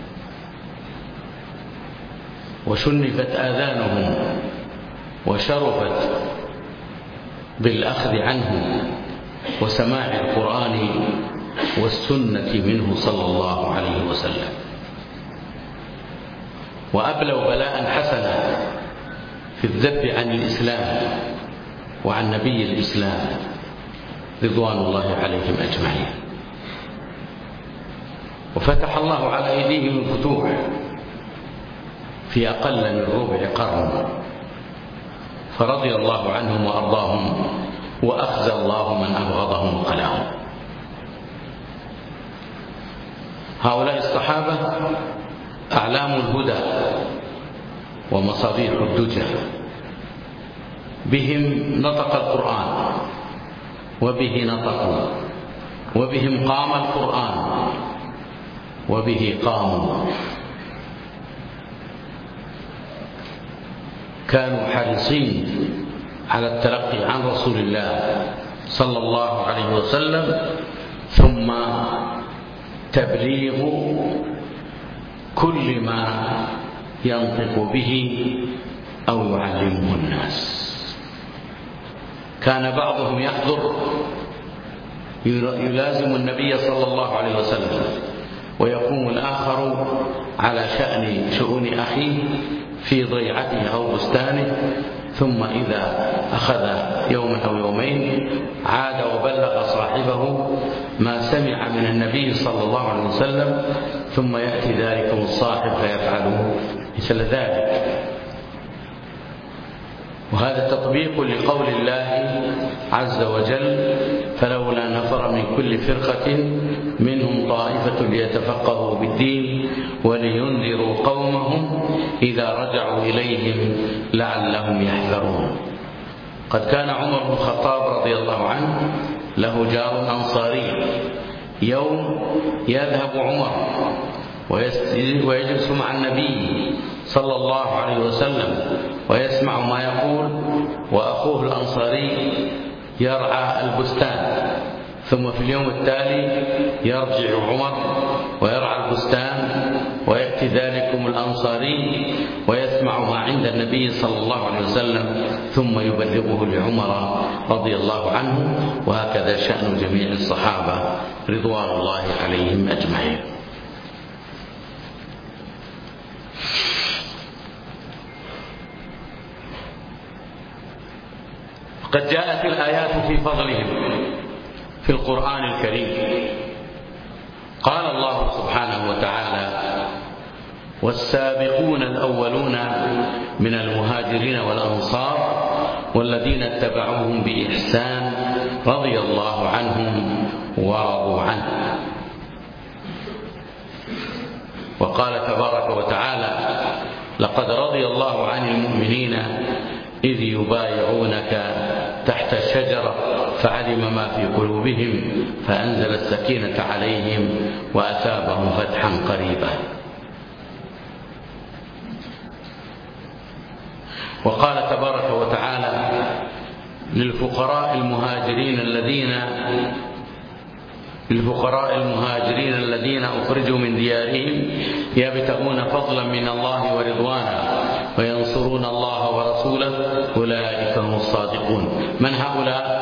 وشنفت آذانهم وشرفت بالأخذ عنه وسماع القرآن والسنة منه صلى الله عليه وسلم، وأبلوا بلاء حسنا في الذب عن الإسلام وعن نبي الإسلام رضوان الله عليهم أجمعين. وفتح الله على أيديهم الفتوح في أقل من ربع قرن، فرضي الله عنهم وأرضاهم، وأخزى الله من أبغضهم وقلاهم. هؤلاء الصحابة أعلام الهدى ومصابيح الدجى، بهم نطق القرآن وبه نطقوا، وبهم قام القرآن وبه قاموا. كانوا حريصين على التلقي عن رسول الله صلى الله عليه وسلم، ثم تبليغ كل ما ينطق به أو يعلمه الناس. كان بعضهم يحضر يلازم النبي صلى الله عليه وسلم، ويقوم الآخر على شؤون أخيه في ضيعته أو بستانه، ثم إذا أخذ يوما أو يومين عاد وبلغ صاحبه ما سمع من النبي صلى الله عليه وسلم، ثم يأتي ذلك الصاحب فيفعله مثل ذلك. وهذا تطبيق لقول الله عز وجل: فلولا نفر من كل فرقة منهم طائفة ليتفقهوا بالدين ولينذروا قومهم إذا رجعوا إليهم لعلهم يحذرون. قد كان عمر بن الخطاب رضي الله عنه له جار أنصاري. يوم يذهب عمر ويجلس مع النبي صلى الله عليه وسلم ويسمع ما يقول، وأخوه الأنصاري يرعى البستان. ثم في اليوم التالي يرجع عمر ويرعى البستان، ويأتي ذلكم الأنصاري ويسمع ما عند النبي صلى الله عليه وسلم ثم يبلغه لعمر رضي الله عنه. وهكذا شأن جميع الصحابة رضوان الله عليهم أجمعين. قد جاءت الآيات في فضلهم في القرآن الكريم. قال الله سبحانه وتعالى: والسابقون الأولون من المهاجرين والأنصار والذين اتبعوهم بإحسان رضي الله عنهم ورضوا عنه. وقال تبارك وتعالى: لقد رضي الله عن المؤمنين إذ يبايعونك تحت الشجرة فعلم ما في قلوبهم فأنزل السكينة عليهم وأثابهم فتحا قريبا. وقال تبارك وتعالى: للفقراء المهاجرين الذين أخرجوا من ديارهم يبتغون فضلا من الله ورضوانا وينصرون الله ورسوله أولئك هم الصادقون. من هؤلاء؟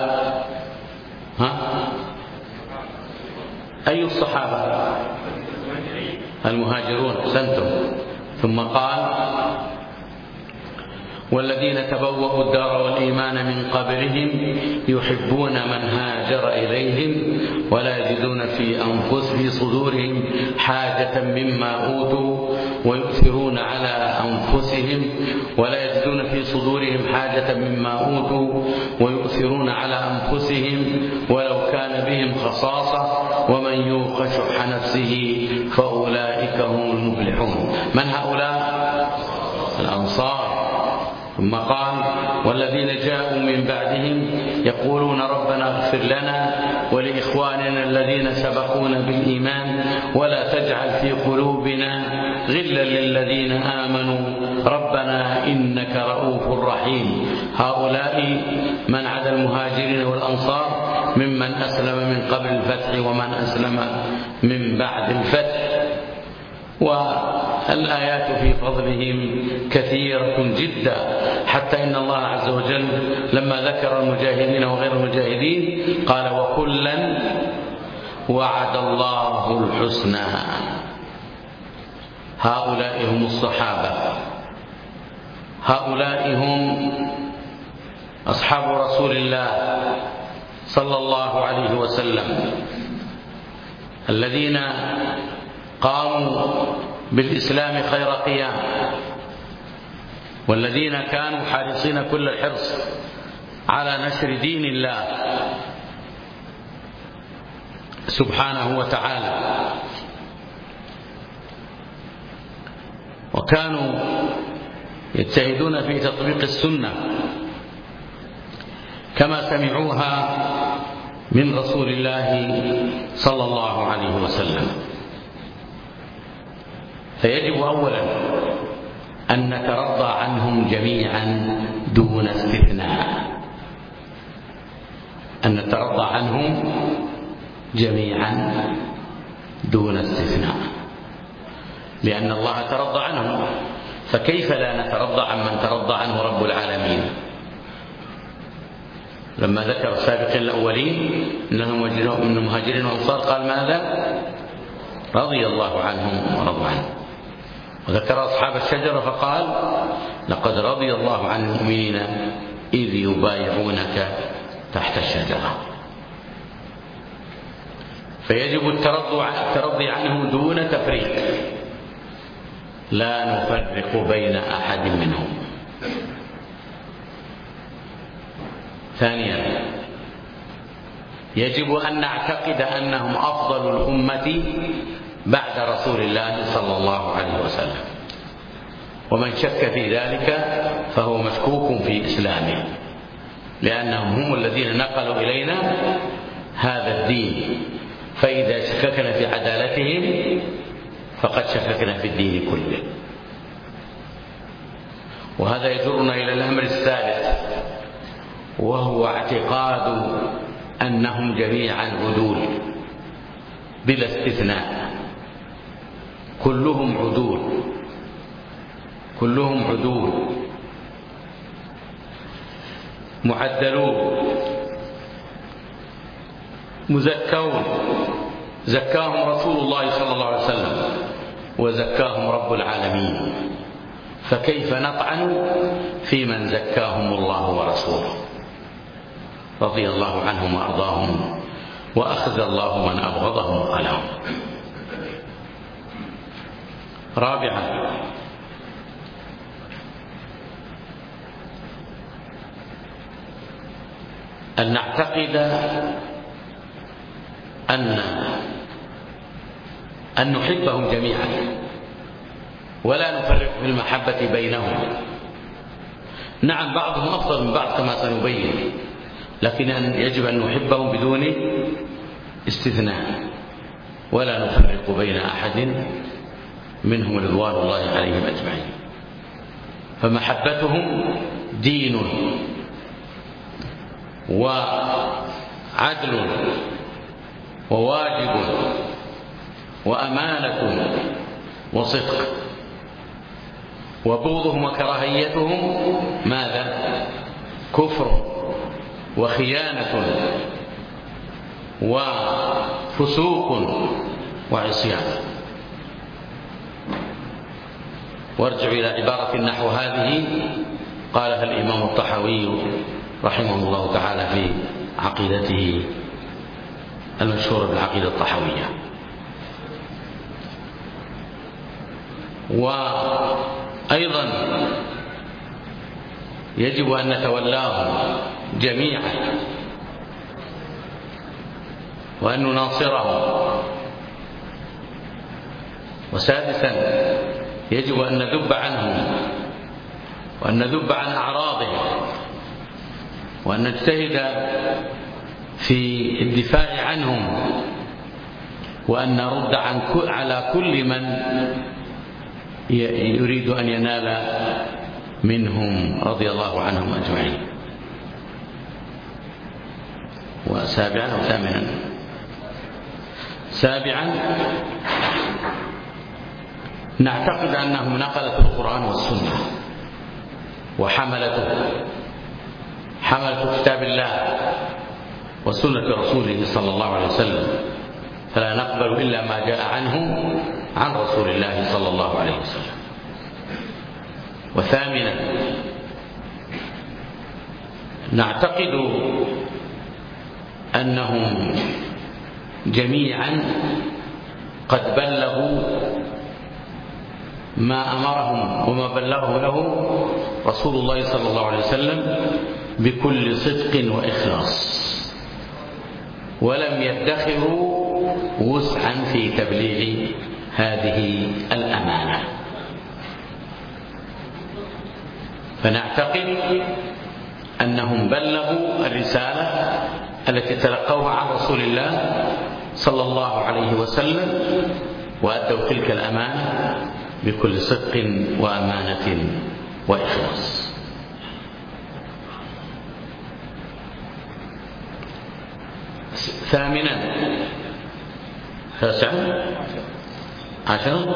أي الصحابة؟ المهاجرون. أحسنتم. ثم قال: والذين تبوأوا الدار والإيمان من قبلهم يحبون من هاجر إليهم ولا يجدون في صدورهم حاجة مما أوتوا ويؤثرون على أنفسهم ولو كان بهم خصاصة ومن يوق شح نفسه فأولئك هم المفلحون. من هؤلاء؟ الأنصار. ثم قال: والذين جاءوا من بعدهم يقولون ربنا اغفر لنا ولإخواننا الذين سبقونا بالإيمان ولا تجعل في قلوبنا غلا للذين آمنوا ربنا إنك رؤوف رحيم. هؤلاء من عدا المهاجرين والأنصار ممن أسلم من قبل الفتح ومن أسلم من بعد الفتح. والآيات في فضلهم كثيرة جدا، حتى إن الله عز وجل لما ذكر المجاهدين وغير المجاهدين قال: وكلا وعد الله الحسنى. هؤلاء هم الصحابة، هؤلاء هم أصحاب رسول الله صلى الله عليه وسلم الذين قاموا بالإسلام خير قيام، والذين كانوا حريصين كل الحرص على نشر دين الله سبحانه وتعالى، وكانوا يجتهدون في تطبيق السنة كما سمعوها من رسول الله صلى الله عليه وسلم. فيجب أولا أن نترضى عنهم جميعا دون استثناء، أن نترضى عنهم جميعا دون استثناء، لأن الله ترضى عنهم، فكيف لا نترضى عن من ترضى عنه رب العالمين؟ لما ذكر السابقين الأولين أنهم من المهاجرين والأنصار قال ماذا؟ رضي الله عنهم ورضوا عنه. وذكر أصحاب الشجرة فقال لقد رضي الله عن المؤمنين إذ يبايعونك تحت الشجرة. فيجب الترضي عنهم دون تفريق، لا نفرق بين أحد منهم. ثانيا يجب أن نعتقد أنهم أفضل الأمة بعد رسول الله صلى الله عليه وسلم، ومن شك في ذلك فهو مشكوك في إسلامه، لأنهم هم الذين نقلوا إلينا هذا الدين، فإذا شككنا في عدالتهم فقد شككنا في الدين كله. وهذا يجرنا إلى الأمر الثالث، وهو اعتقاد أنهم جميعا عدول بلا استثناء، كلهم عدول، كلهم عدول معدلون مزكون، زكاهم رسول الله صلى الله عليه وسلم وزكاهم رب العالمين، فكيف نطعن في من زكاهم الله ورسوله؟ رضي الله عنهم وأرضاهم وأخذ الله من أبغضهم وقلهم. رابعا أن نعتقد أن نحبهم جميعا ولا نفرق في المحبة بينهم. نعم بعضهم أفضل من بعض كما سنبين، لكن يجب أن نحبهم بدون استثناء ولا نفرق بين أحد منهم رضوان الله عليهم أجمعين. فمحبتهم دين وعدل وواجب وأمانة وصدق، وبغضهم وكراهيتهم ماذا؟ كفر وخيانة وفسوق وعصيان. وارجع إلى عبارة نحو هذه قالها الإمام الطحاوي رحمه الله تعالى في عقيدته المشهورة بالعقيدة الطحاوية. وأيضا يجب أن نتولاهم جميعا وأن نناصرهم. وسادسا يجب أن نذب عنهم وأن نذب عن أعراضهم وأن نجتهد في الدفاع عنهم وأن نرد على كل من يريد أن ينال منهم رضي الله عنهم أجمعين. وسابعا أو ثامنا، سابعا نعتقد أنهم نقلة القرآن والسنة وحملته، حملة كتاب الله وسنة رسوله صلى الله عليه وسلم، فلا نقبل إلا ما جاء عنه عن رسول الله صلى الله عليه وسلم. وثامنا نعتقد أنهم جميعا قد بلغوا ما أمرهم وما بلغه له رسول الله صلى الله عليه وسلم بكل صدق وإخلاص، ولم يدخروا وسعا في تبليغ هذه الأمانة. فنعتقد أنهم بلغوا الرسالة التي تلقوها عن رسول الله صلى الله عليه وسلم وأدوا تلك الأمانة بكل صدق وأمانة وإخلاص. ثامنا، تاسعا، عشرا،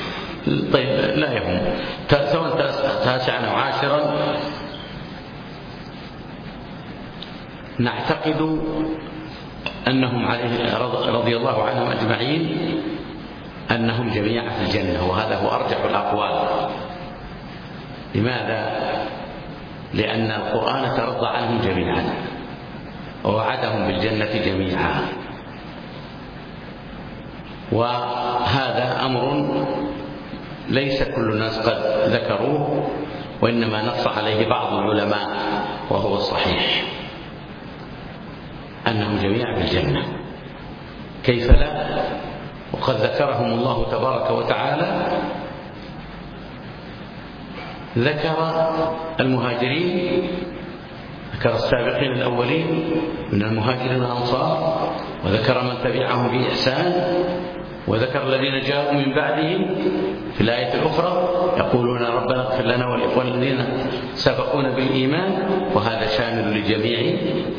طيب لا يهم، سواء تاسعا أو عاشرا نعتقد أنهم عليه رضي الله عنهم أجمعين أنهم جميعا في الجنة، وهذا هو أرجح الأقوال. لماذا؟ لأن القرآن ترضى عنهم جميعا ووعدهم بالجنة جميعا، وهذا أمر ليس كل الناس قد ذكروه، وإنما نص عليه بعض العلماء وهو الصحيح أنهم جميعا في الجنة. كيف لا؟ وقد ذكرهم الله تبارك وتعالى، ذكر المهاجرين، ذكر السابقين الأولين من المهاجرين والأنصار، وذكر من تبعهم بإحسان، وذكر الذين جاءوا من بعدهم في الآية الأخرى يقولون ربنا اغفر لنا والإخوان الذين سبقونا بالإيمان، وهذا شامل لجميع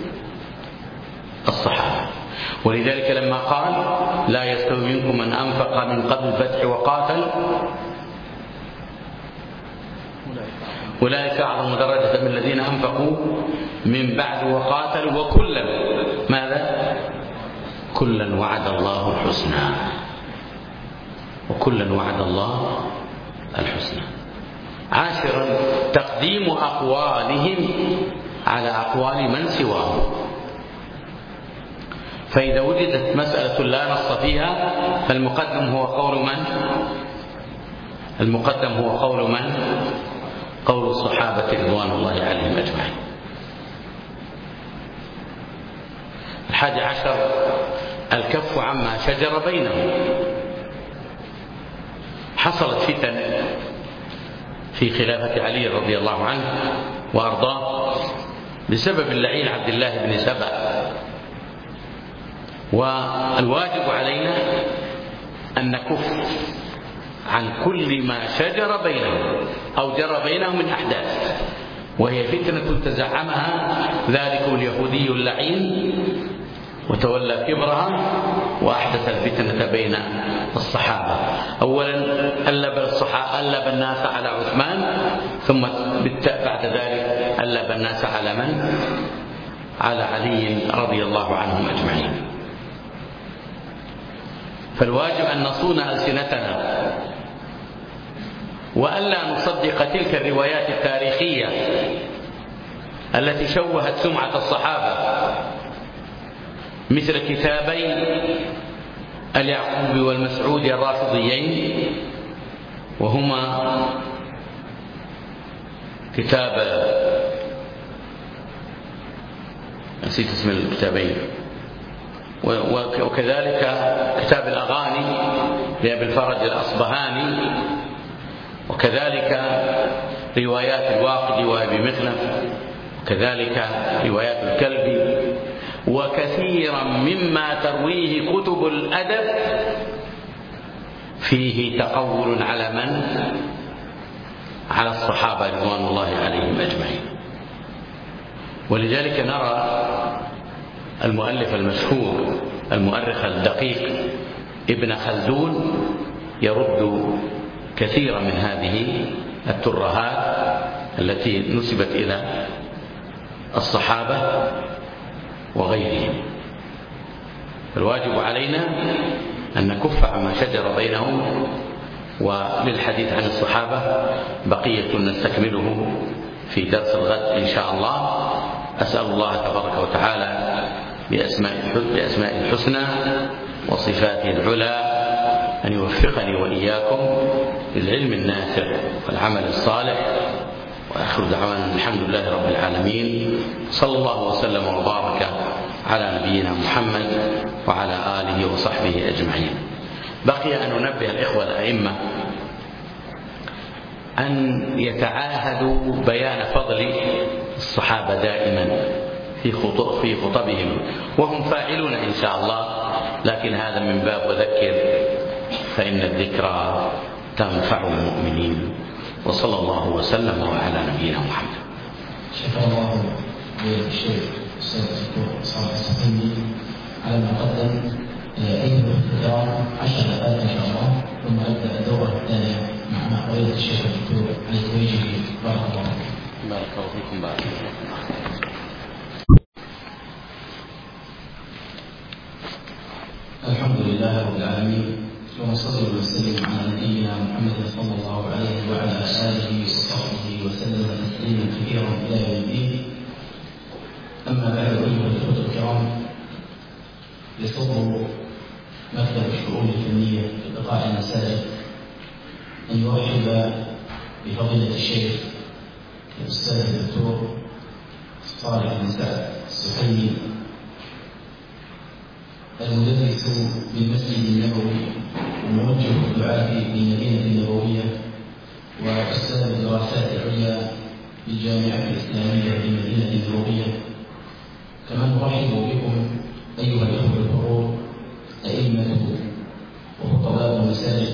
الصحابة. ولذلك لما قال لا يستوي منكم من أنفق من قبل الفتح وقاتل أولئك أعظم درجة من الذين أنفقوا من بعد وقاتلوا وكلا ماذا؟ كلا وعد الله الحسنى، وكلا وعد الله الحسنى. عاشرا تقديم أقوالهم على أقوال من سواهم، فإذا وجدت مسألة لا نص فيها فالمقدم هو قول من؟ المقدم هو قول من؟ قول الصحابة رضوان الله عليهم أجمعين. 11 الكف عما شجر بينهم. حصلت فتن في خلافة علي رضي الله عنه وأرضاه بسبب اللعين عبد الله بن سبأ، والواجب علينا أن نكف عن كل ما شجر بينهم أو جرى بينهم من أحداث، وهي فتنة تزعمها ذلك اليهودي اللعين وتولى كبرها وأحدث الفتنة بين الصحابة. أولا ألب الناس على عثمان، ثم بعد ذلك ألب الناس على من؟ على علي رضي الله عنهم أجمعين. فالواجب أن نصون ألسنتنا وألا نصدق تلك الروايات التاريخية التي شوهت سمعة الصحابة، مثل كتابي اليعقوبي والمسعودي الرافضيين، وهما كتاب نسيت اسم الكتابين، وكذلك كتاب الأغاني لأبي الفرج الأصبهاني، وكذلك روايات الواقدي وأبي مخلف، وكذلك روايات الكلبي، وكثيرا مما ترويه كتب الأدب فيه تقول على من؟ على الصحابة رضوان الله عليهم أجمعين. ولذلك نرى المؤلف المشهور المؤرخ الدقيق ابن خلدون يرد كثيرا من هذه الترهات التي نسبت إلى الصحابة وغيرهم. الواجب علينا أن نكف عما شجر بينهم، وللحديث عن الصحابة بقية نستكمله في درس الغد إن شاء الله. أسأل الله تبارك وتعالى بأسماء الحسنى وصفاته العلى أن يوفقني وإياكم للعلم النافع والعمل الصالح، وآخر دعوانا الحمد لله رب العالمين، صلى الله وسلم وبارك على نبينا محمد وعلى آله وصحبه أجمعين. بقي أن ننبه الإخوة الأئمة أن يتعاهدوا بيان فضل الصحابة دائما في خطبهم، وهم فاعلون إن شاء الله، لكن هذا من باب وذكر فإن الذكرى تنفع المؤمنين. وصلى الله وسلم على نبينا محمد. شكر الله للشيخ الأستاذ الدكتور صالح السفندي على ما قدم. أيها الاختيار 10 دقائق إن شاء الله، ثم نبدأ الدورة الثانية مع فضيلة الشيخ الدكتور علي التويجري. بارك الله فيكم. بارك الله فيكم. بارك الله فيكم. لله رب العالمين، ونصلي ونسلم على نبينا محمد صلى الله عليه وعلى آله وصحبه وسلم تسليما كثيرا إلى يوم الدين. أما بعد، أيها الإخوة الكرام، يسر مكتب الشؤون الفنية لقطاع المساجد أن يرحب بفضيلة الشيخ الأستاذ الدكتور صالح بن سعد السحيمي، المدرس بالمسجد النبوي وموجه الدعاة بالمدينة النبوية وأستاذ الدراسات العليا بالجامعة الإسلامية بالمدينة النبوية. كما نرحب بكم أيها الأخوة الحضور، أئمة وخطباء المساجد.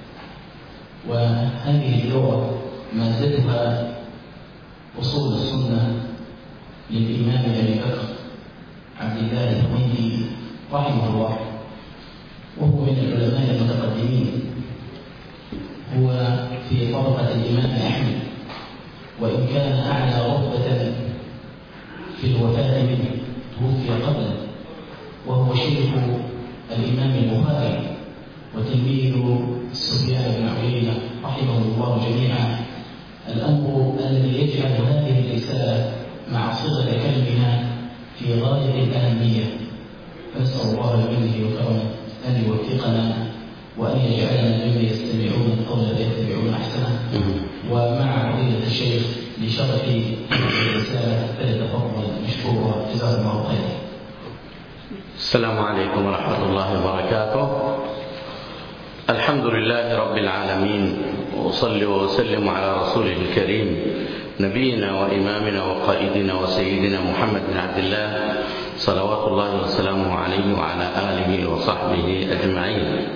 وهذه اللغة مادتها أصول السنة للإمام أبي بكر عبد الله الحميدي رحمه الله، وهو من العلماء المتقدمين، هو في طبقة الإمام أحمد، وإن كان أعلى رتبة في الوفاة منه، توفي قبله، وهو شيخ الإمام البخاري وتلميذ سفيان بن عيينة رحمه الله جميعا. الأمر الذي يجعل هذه الرسالة مع صغر كلمها في غاية الأهمية، فنسأل الله بمنه وكرمه أن يوفقنا وأن يجعلنا ممن يستمعون القول فيتبعون أحسنه. ومع فضيلة الشيخ لشرح هذه الرسالة فليتفضل مشكورا، جزاه الله خيرا. السلام عليكم ورحمة الله وبركاته. الحمد لله رب العالمين، وأصلي وأسلم على رسوله الكريم نبينا وإمامنا وقائدنا وسيدنا محمد بن عبد الله صلوات الله وسلامه عليه وعلى آله وصحبه أجمعين.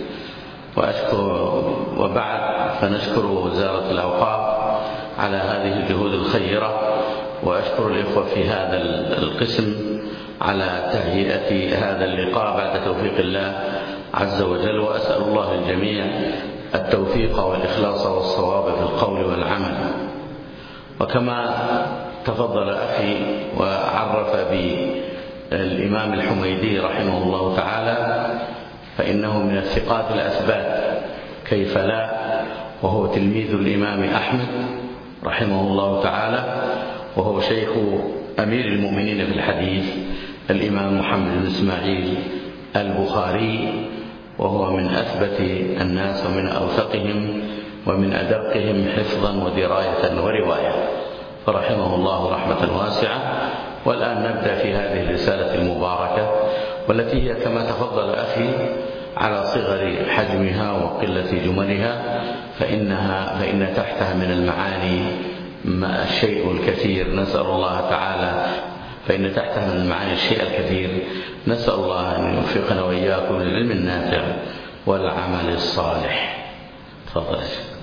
وبعد، فنشكر وزارة الأوقاف على هذه الجهود الخيرة، وأشكر الإخوة في هذا القسم على تهيئة هذا اللقاء بعد توفيق الله عز وجل، وأسأل الله للجميع التوفيق والإخلاص والصواب في القول والعمل. وكما تفضل أخي وعرف بالإمام الحميدي رحمه الله تعالى، فإنه من الثقات الأثبات كيف لا، وهو تلميذ الإمام أحمد رحمه الله تعالى، وهو شيخ أمير المؤمنين في الحديث الإمام محمد بن إسماعيل البخاري، وهو من أثبت الناس ومن أوثقهم ومن أدقهم حفظا ودراية ورواية، فرحمه الله رحمة واسعة. والآن نبدأ في هذه الرسالة المباركة، والتي هي كما تفضل أخي على صغر حجمها وقلة جملها، فإن تحتها من المعاني الشيء الكثير. نسأل الله تعالى، فإن تحتها من المعاني الشيء الكثير، نسأل الله أن يوفقنا وإياكم للعلم النافع والعمل الصالح. تفضل.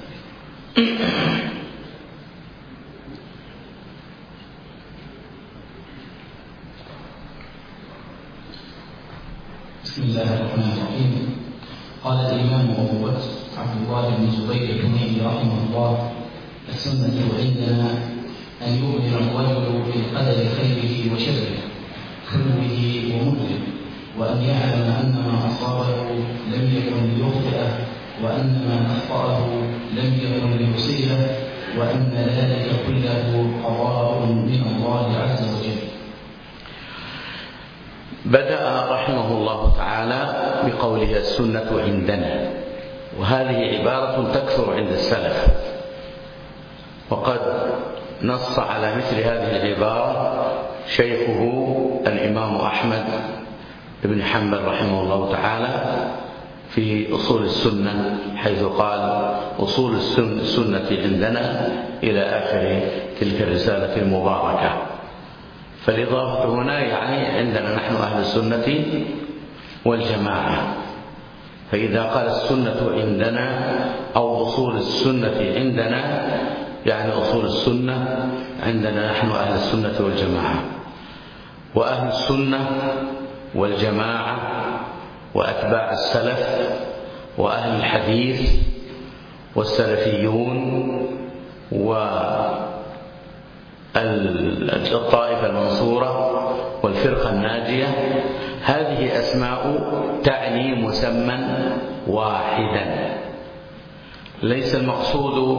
بسم الله الرحمن الرحيم. قال الإمام أبو بكر عبد الله بن زبير الحميدي رحمه الله: السنة عندنا أن يؤمن الرجل بالقدر خيره وشره، حلوه ومره، وأن يعلم أن ما أصابه لم يكن ليخطئه، وأن ما أخطأه لم يكن ليصيبه، وأن ذلك كله قضاء من الله عز وجل. بدأ رحمه الله تعالى بقوله السنة عندنا، وهذه عبارة تكثر عند السلف، وقد نص على مثل هذه العبارة شيخه الإمام أحمد بن حنبل رحمه الله تعالى في أصول السنة، حيث قال: أصول السنة عندنا، إلى آخر تلك الرسالة المباركة. فالإضافة هنا يعني عندنا نحن أهل السنة والجماعة. فإذا قال السنة عندنا أو أصول السنة عندنا، يعني أصول السنة عندنا نحن أهل السنة والجماعة. وأهل السنة والجماعة وأتباع السلف وأهل الحديث والسلفيون والطائفة المنصورة والفرقة الناجية، هذه أسماء تعني مسمى واحدا، ليس المقصود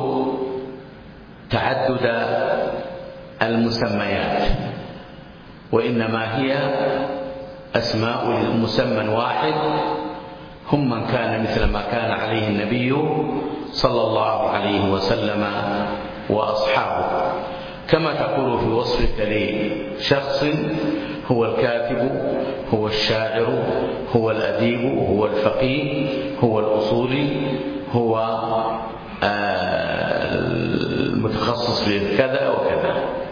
تعدد المسميات، وإنما هي أسماء مسمى واحد، هم من كان مثل ما كان عليه النبي صلى الله عليه وسلم وأصحابه، كما تقول في وصفك لشخص هو الكاتب، هو الشاعر، هو الأديب، هو الفقيه، هو الأصولي، هو المتخصص في كذا وكذا.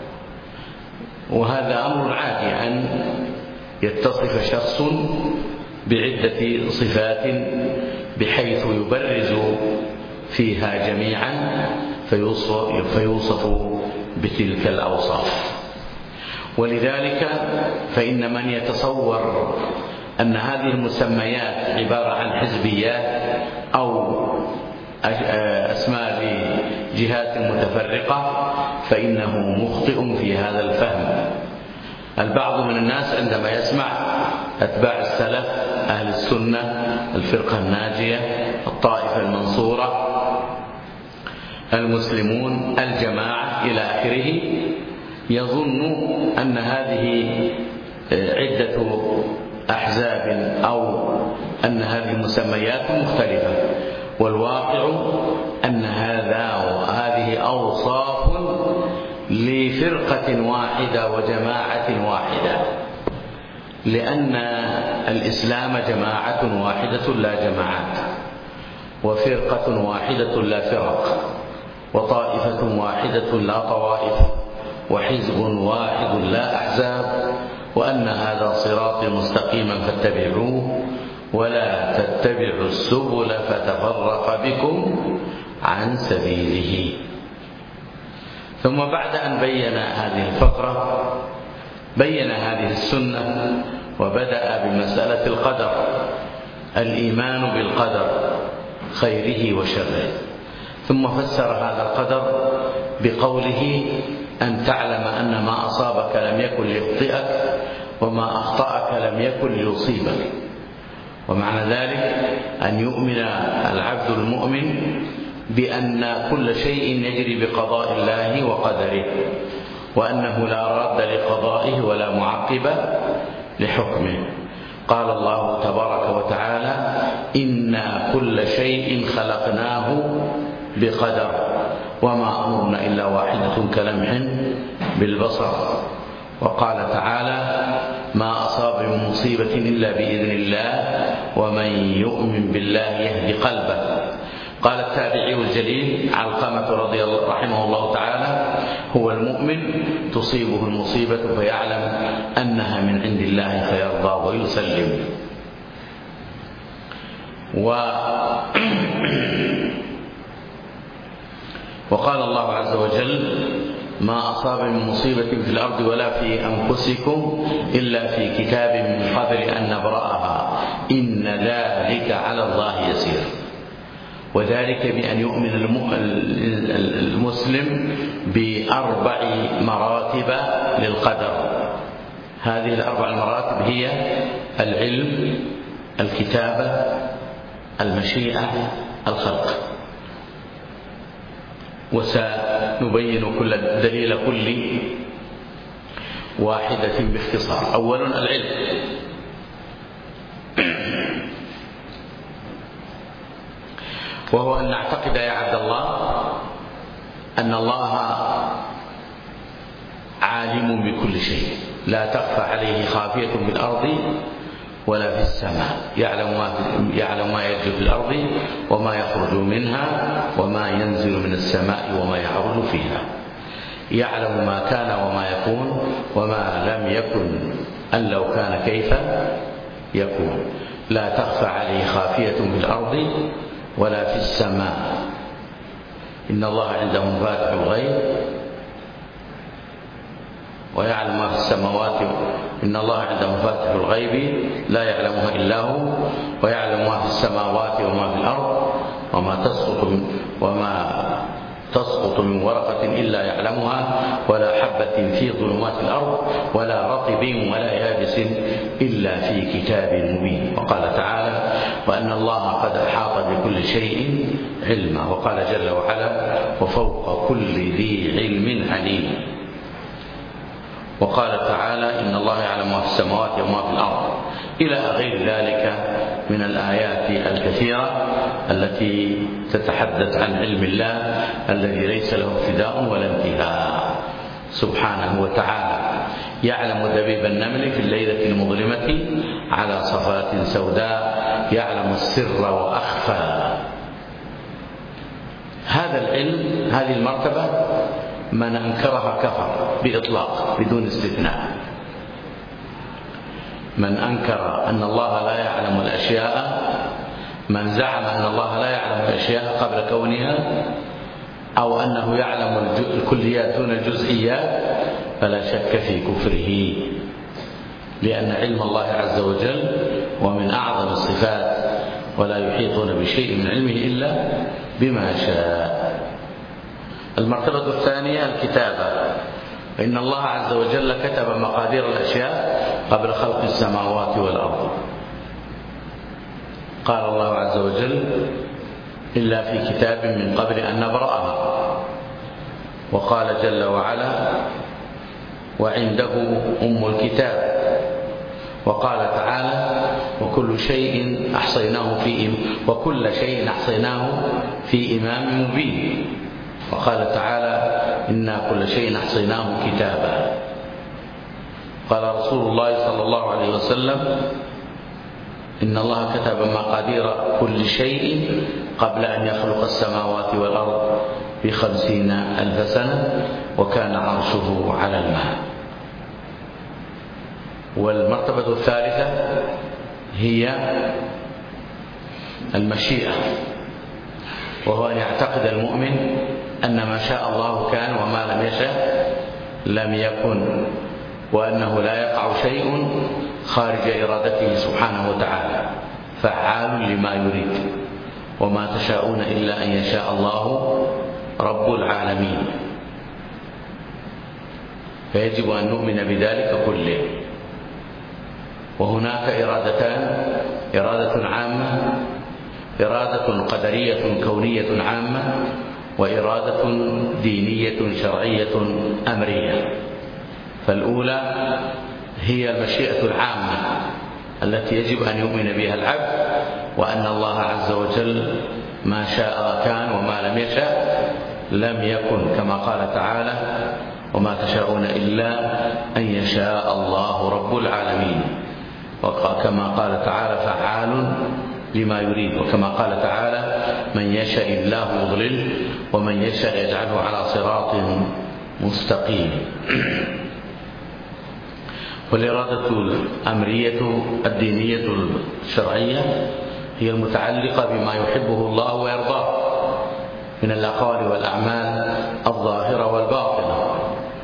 وهذا أمر عادي أن يتصف شخص بعدة صفات بحيث يبرز فيها جميعا فيوصف بتلك الأوصاف. ولذلك فإن من يتصور أن هذه المسميات عبارة عن حزبيات أو أسماء لجهات متفرقة فإنه مخطئ في هذا الفهم. البعض من الناس عندما يسمع أتباع السلف، أهل السنة، الفرقة الناجية، الطائفة المنصورة، المسلمون، الجماعة إلى آخره، يظن أن هذه عدة أحزاب أو أن هذه المسميات مختلفة، والواقع أن هذه أوصاف لفرقة واحدة وجماعة واحدة، لأن الإسلام جماعة واحدة لا جماعات، وفرقة واحدة لا فرق، وطائفة واحدة لا طوائف، وحزب واحد لا أحزاب، وأن هذا صراطي مستقيما فاتبعوه ولا تتبعوا السبل فتفرق بكم عن سبيله. ثم بعد أن بين هذه الفقرة بين هذه السنة وبدأ بمسألة القدر، الإيمان بالقدر خيره وشره، ثم فسر هذا القدر بقوله أن تعلم أن ما أصابك لم يكن ليخطئك وما أخطأك لم يكن ليصيبك. ومعنى ذلك أن يؤمن العبد المؤمن بأن كل شيء يجري بقضاء الله وقدره، وأنه لا راد لقضائه ولا معقب لحكمه. قال الله تبارك وتعالى: إنا كل شيء خلقناه بقدر وما أمرنا إلا واحدة كلمح بالبصر. وقال تعالى: ما أصاب من مصيبة إلا بإذن الله ومن يؤمن بالله يهدي قلبه. قال التابعي الجليل علقمة رحمه الله تعالى: هو المؤمن تصيبه المصيبة فيعلم أنها من عند الله فيرضى ويسلم. وقال الله عز وجل: ما أصاب من مصيبة في الأرض ولا في أنفسكم إلا في كتاب من قبل أن نبرأها إن ذلك على الله يسير. وذلك بأن يؤمن المسلم بأربع مراتب للقدر. هذه الأربع المراتب هي العلم، الكتابة، المشيئة، الخلق. وسنبين كل دليل كل واحدة باختصار. أولا العلم، وهو أن نعتقد يا عبد الله أن الله عالم بكل شيء، لا تخفى عليه خافية في الأرض ولا في السماء، يعلم ما يجري في الأرض وما يخرج منها وما ينزل من السماء وما يعرج فيها، يعلم ما كان وما يكون وما لم يكن أن لو كان كيف يكون، لا تخفى عليه خافية في الأرض ولا في السماء. إن الله عنده مفاتح الغيب ويعلم ما في السماوات، إن الله عنده مفاتح الغيب لا يعلمها إلا هو، ويعلم ما في السماوات وما في الأرض وما تسقط من ورقة إلا يعلمها ولا حبة في ظلمات الأرض ولا رطب ولا يابس إلا في كتاب مبين. وقال تعالى: وأن الله قد أحاط بكل شيء علما. وقال جل وعلا: وفوق كل ذي علم عليم. وقال تعالى: إن الله يعلم ما في السماوات وما في الأرض، إلى غير ذلك من الآيات الكثيرة التي تتحدث عن علم الله الذي ليس له ابتداء ولا انتهاء سبحانه وتعالى. يعلم دبيب النمل في الليلة المظلمة على صفات سوداء، يعلم السر وأخفى. هذا العلم، هذه المرتبة، من أنكرها كفر بإطلاق بدون استثناء. من أنكر أن الله لا يعلم الأشياء، من زعم أن الله لا يعلم الأشياء قبل كونها، أو أنه يعلم الكليات دون الجزئيات، فلا شك في كفره، لأن علم الله عز وجل ومن أعظم الصفات، ولا يحيطون بشيء من علمه إلا بما شاء. المرتبة الثانية الكتابة، فإن الله عز وجل كتب مقادير الأشياء قبل خلق السماوات والأرض. قال الله عز وجل: إلا في كتاب من قبل أن نبرأها. وقال جل وعلا: وعنده أم الكتاب. وقال تعالى: وكل شيء أحصيناه في إمام مبين. وقال تعالى: إنا كل شيء أحصيناه كتابا. قال رسول الله صلى الله عليه وسلم: إن الله كتب مقادير كل شيء قبل أن يخلق السماوات والأرض ب50,000 سنة، وكان عرشه على الماء. والمرتبة الثالثة هي المشيئة، وهو أن يعتقد المؤمن أن ما شاء الله كان وما لم يشاء لم يكن، وأنه لا يقع شيء خارج إرادته سبحانه وتعالى، فعال لما يريد، وما تشاءون إلا أن يشاء الله رب العالمين. فيجب أن نؤمن بذلك كله. وهناك إرادتان: إرادة عامة، إرادة قدرية كونية عامة، وإرادة دينية شرعية أمرية. فالأولى هي المشيئة العامة التي يجب أن يؤمن بها العبد، وأن الله عز وجل ما شاء كان وما لم يشاء لم يكن، كما قال تعالى: وما تشاءون إلا أن يشاء الله رب العالمين. وكما قال تعالى: فعال لما يريد. وكما قال تعالى: من يشاء الله يضلل ومن يشاء يجعله على صراط مستقيم. والإرادة الأمرية الدينية الشرعية هي المتعلقة بما يحبه الله ويرضاه من الأقوال والأعمال الظاهرة والباطنة،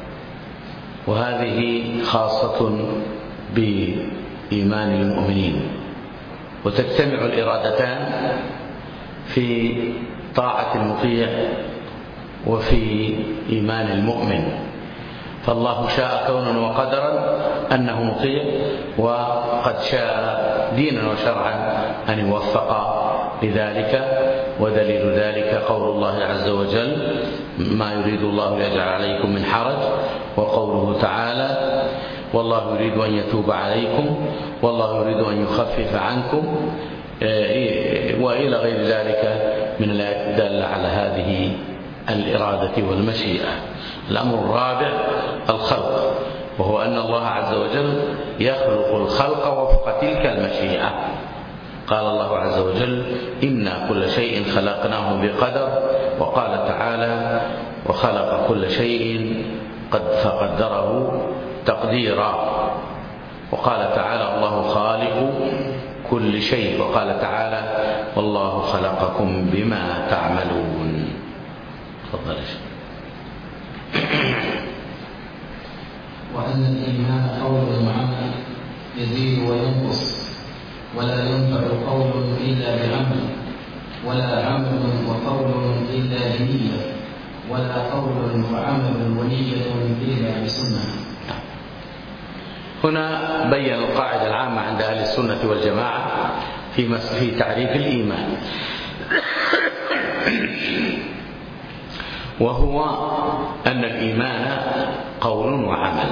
وهذه خاصة بإيمان المؤمنين. وتجتمع الإرادتان في طاعة المطيع وفي إيمان المؤمن. فالله شاء كونا وقدرا أنه مطيع، وقد شاء دينا وشرعا أن يوفق لذلك. ودليل ذلك قول الله عز وجل: ما يريد الله ليجعل عليكم من حرج، وقوله تعالى: والله يريد أن يتوب عليكم والله يريد أن يخفف عنكم، وإلى غير ذلك من الآيات الدالة على هذه الإرادة والمشيئة. الأمر الرابع الخلق، وهو أن الله عز وجل يخلق الخلق وفق تلك المشيئة. قال الله عز وجل: إنا كل شيء خلقناه بقدر. وقال تعالى: وخلق كل شيء فقدره تقديرا. وقال تعالى: الله خالق كل شيء. وقال تعالى: والله خلقكم بما تعملون. تفضل. وأن الإيمان قول وعمل يزيد وينقص، ولا ينفع قول إلا بعمل، ولا عمل وقول إلا بنية، ولا قول وعمل ونية إلا بسنة. هنا بين القاعدة العامة عند أهل السنة والجماعة في تعريف الإيمان، وهو أن الإيمان قول وعمل.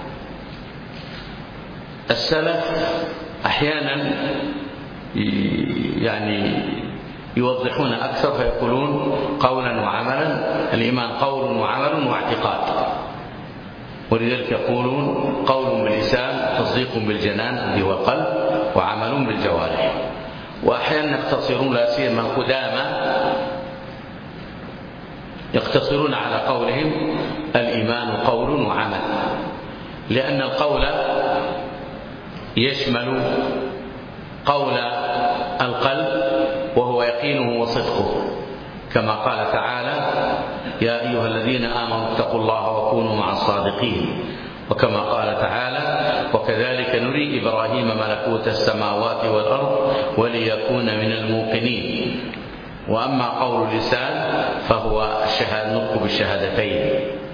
السلف أحيانا يوضحون أكثر فيقولون قولا وعملا، الإيمان قول وعمل واعتقاد، ولذلك يقولون قول باللسان، تصديق بالجنان هو القلب، وعمل بالجوارح. وأحيانا يقتصرون، لا سيما القدامى يقتصرون على قولهم الإيمان قول وعمل، لأن القول يشمل قول القلب وهو يقينه وصدقه، كما قال تعالى يا أيها الذين آمنوا اتقوا الله وكونوا مع الصادقين، وكما قال تعالى وكذلك نري إبراهيم ملكوت السماوات والأرض وليكون من الموقنين. وأما قول اللسان فهو النطق بالشهادتين،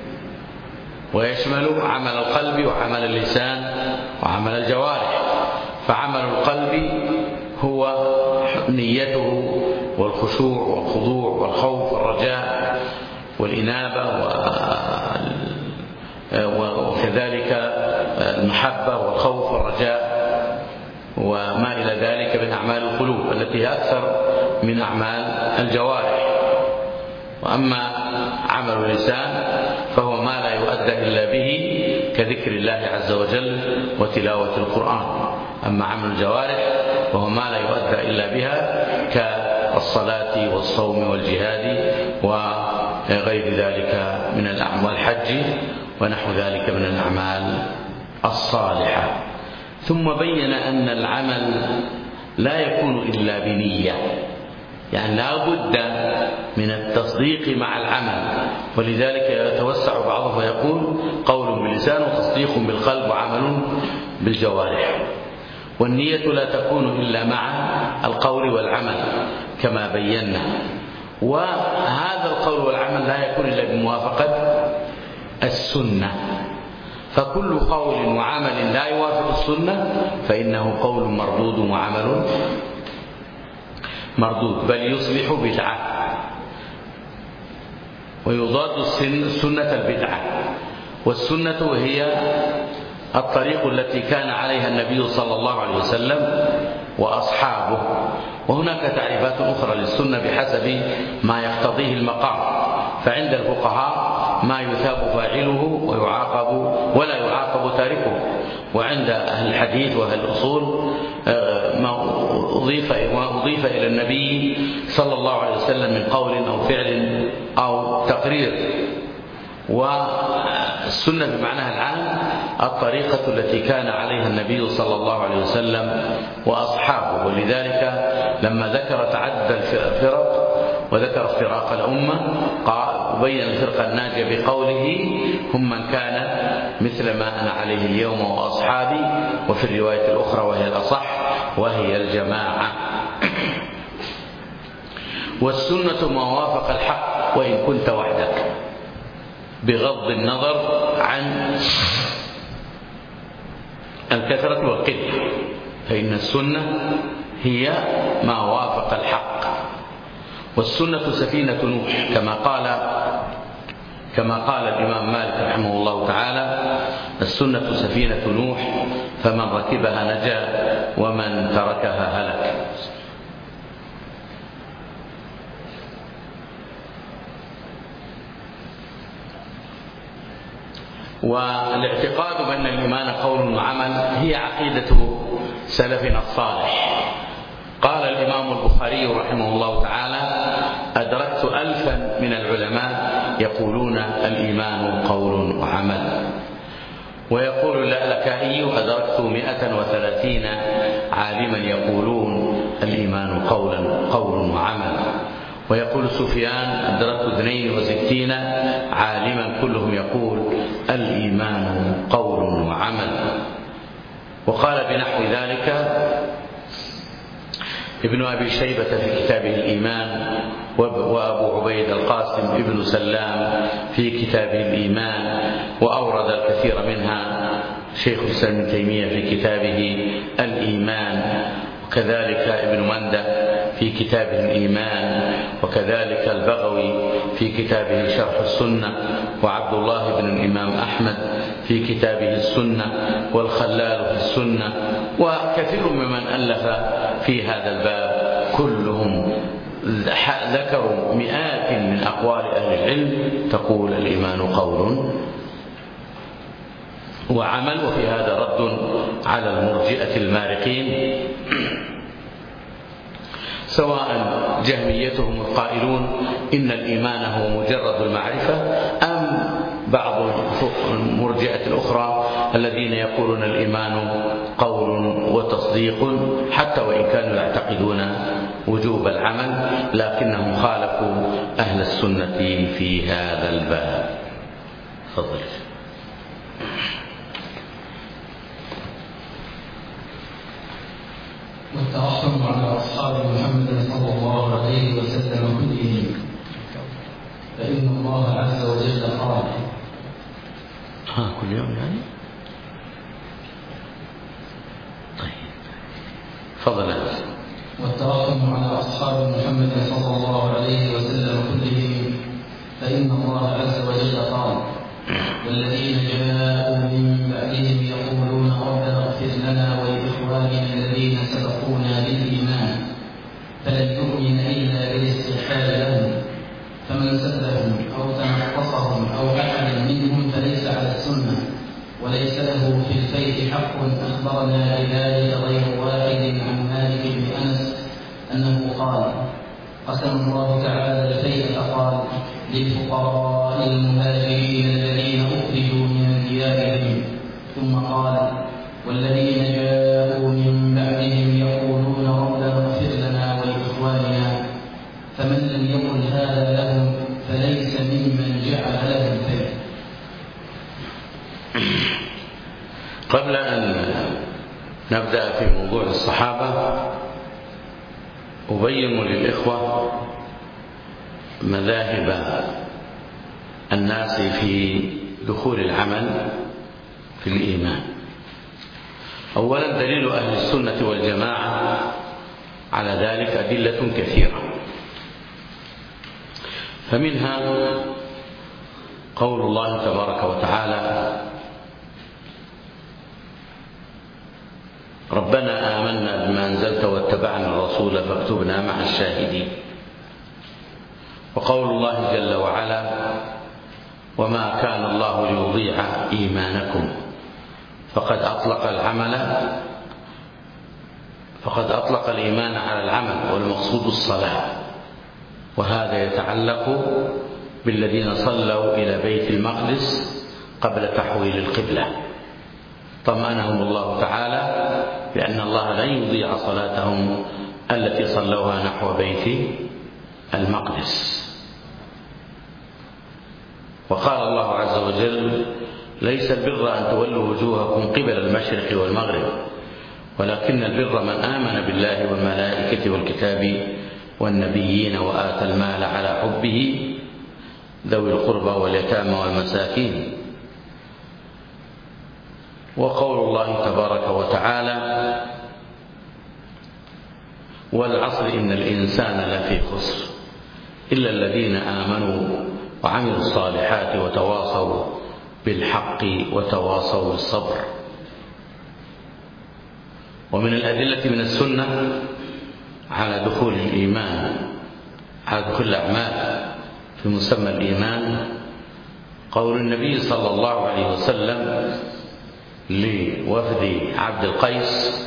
ويشمل عمل القلب وعمل اللسان وعمل الجوارح. فعمل القلب هو نيته والخشوع والخضوع والخوف والرجاء والإنابة وكذلك المحبة والخوف والرجاء وما إلى ذلك من أعمال القلوب التي هي أكثر من أعمال الجوارح. وأما عمل اللسان فهو ما لا يؤدى إلا به كذكر الله عز وجل وتلاوة القرآن. أما عمل الجوارح وهو ما لا يؤدى إلا بها كالصلاة والصوم والجهاد وغير ذلك من الأعمال، الحج ونحو ذلك من الأعمال الصالحة. ثم بين أن العمل لا يكون إلا بنية، يعني لا بد من التصديق مع العمل، ولذلك يتوسع بعضهم ويقول قول باللسان وتصديق بالقلب وعمل بالجوارح. والنية لا تكون إلا مع القول والعمل كما بينا، وهذا القول والعمل لا يكون إلا بموافقة السنة. فكل قول وعمل لا يوافق السنة فإنه قول مردود وعمل مردود، بل يصبح بدعة ويضاد السنة البدعة. والسنة هي الطريق التي كان عليها النبي صلى الله عليه وسلم وأصحابه. وهناك تعريفات أخرى للسنة بحسب ما يقتضيه المقام، فعند الفقهاء ما يثاب فاعله ويعاقب ولا يعاقب تاركه، وعند أهل الحديث وأهل الأصول ما أضيف إلى النبي صلى الله عليه وسلم من قول أو فعل أو تقرير. والسنة بمعناها العام الطريقة التي كان عليها النبي صلى الله عليه وسلم وأصحابه. ولذلك لما ذكر تعدد الفرق وذكر افتراق الأمة وبين الفرقة الناجية بقوله هم من كان مثل ما أنا عليه اليوم وأصحابي، وفي الرواية الأخرى وهي الأصح وهي الجماعة. والسنة ما وافق الحق وإن كنت وحدك، بغض النظر عن الكثرة والقلة، فإن السنة هي ما وافق الحق. والسنة سفينة نوح كما قال الإمام مالك رحمه الله تعالى السنة سفينة نوح فمن ركبها نجا ومن تركها هلك. والاعتقاد بأن الإيمان قول وعمل هي عقيدة سلفنا الصالح. قال الإمام البخاري رحمه الله تعالى أدركت 1000 من العلماء يقولون الإيمان قول وعمل. ويقول اللألكائي أدركت 130 عالما يقولون الإيمان قول وعمل. ويقول سفيان أدركت 62 عالما كلهم يقول الإيمان قول وعمل. وقال بنحو ذلك ابن أبي شيبة في كتابه الإيمان، وأبو عبيد القاسم ابن سلام في كتابه الإيمان، وأورد الكثير منها شيخ الإسلام ابن تيمية في كتابه الإيمان، وكذلك ابن مندة في كتابه الإيمان، وكذلك البغوي في كتابه شرح السنة، وعبد الله بن الإمام أحمد في كتابه السنة، والخلال في السنة، وكثير ممن ألف في هذا الباب كلهم ذكروا مئات من أقوال أهل العلم تقول الإيمان قول وعمل. وفي هذا رد على المرجئة المارقين، سواء جهميتهم القائلون إن الإيمان هو مجرد المعرفة، أم بعض المرجئة الأخرى الذين يقولون الإيمان قول وتصديق، حتى وإن كانوا يعتقدون وجوب العمل، لكنهم خالفوا أهل السنة في هذا الباب. تفضل. والترحم على أصحاب محمد صلى الله عليه وسلم كلهم، فإن الله عز وجل قال كل يوم يعني. طيب فضلا. والترحم على أصحاب محمد صلى الله عليه وسلم كلهم، فإن الله عز وجل قال: والذين جاءوا من بعدهم يقولون ربنا اغفر لنا ولإخواننا الذين سبقونا بالإيمان، فلن يؤمن إلا بالاستغفار لهم، فمن سبهم أو تنقصهم أو أحد منهم فليس على السنة، وليس له في الفيء حق. أخبرنا بذلك غير واحد عن مالك بن أنس أنه قال: قسم الله تعالى الفيء فقال: للفقراء المهاجرين الذين أخرجوا من ديارهم، ثم قال: والذين جاءوا من بعدهم يقولون ربنا اغفر لنا ولإخواننا، فمن لم يقل هذا لهم فليس ممن جعل له الفيء. قبل أن نبدأ في موضوع الصحابة، أبين للإخوة مذاهب الناس في دخول العمل في الإيمان. أولا، دليل أهل السنة والجماعة على ذلك أدلة كثيرة، فمنها قول الله تبارك وتعالى: ربنا آمنا بما أنزلت واتبعنا الرسول فاكتبنا مع الشاهدين. وقول الله جل وعلا: وما كان الله ليضيع إيمانكم فقد أطلق الإيمان على العمل، والمقصود الصلاة، وهذا يتعلق بالذين صلوا إلى بيت المقدس قبل تحويل القبلة، طمأنهم الله تعالى بأن الله لن يضيع صلاتهم التي صلوها نحو بيت المقدس. وقال الله عز وجل: ليس البر أن تولوا وجوهكم قبل المشرق والمغرب، ولكن البر من آمن بالله والملائكة والكتاب والنبيين وآتى المال على حبه ذوي القربى واليتامى والمساكين. وقول الله تبارك وتعالى: والعصر إن الإنسان لفي خسر إلا الذين آمنوا وعملوا الصالحات وتواصوا بالحق وتواصوا بالصبر. ومن الأدلة من السنة على دخول الإيمان، على دخول الأعمال في مسمى الإيمان، قول النبي صلى الله عليه وسلم لوفد عبد القيس: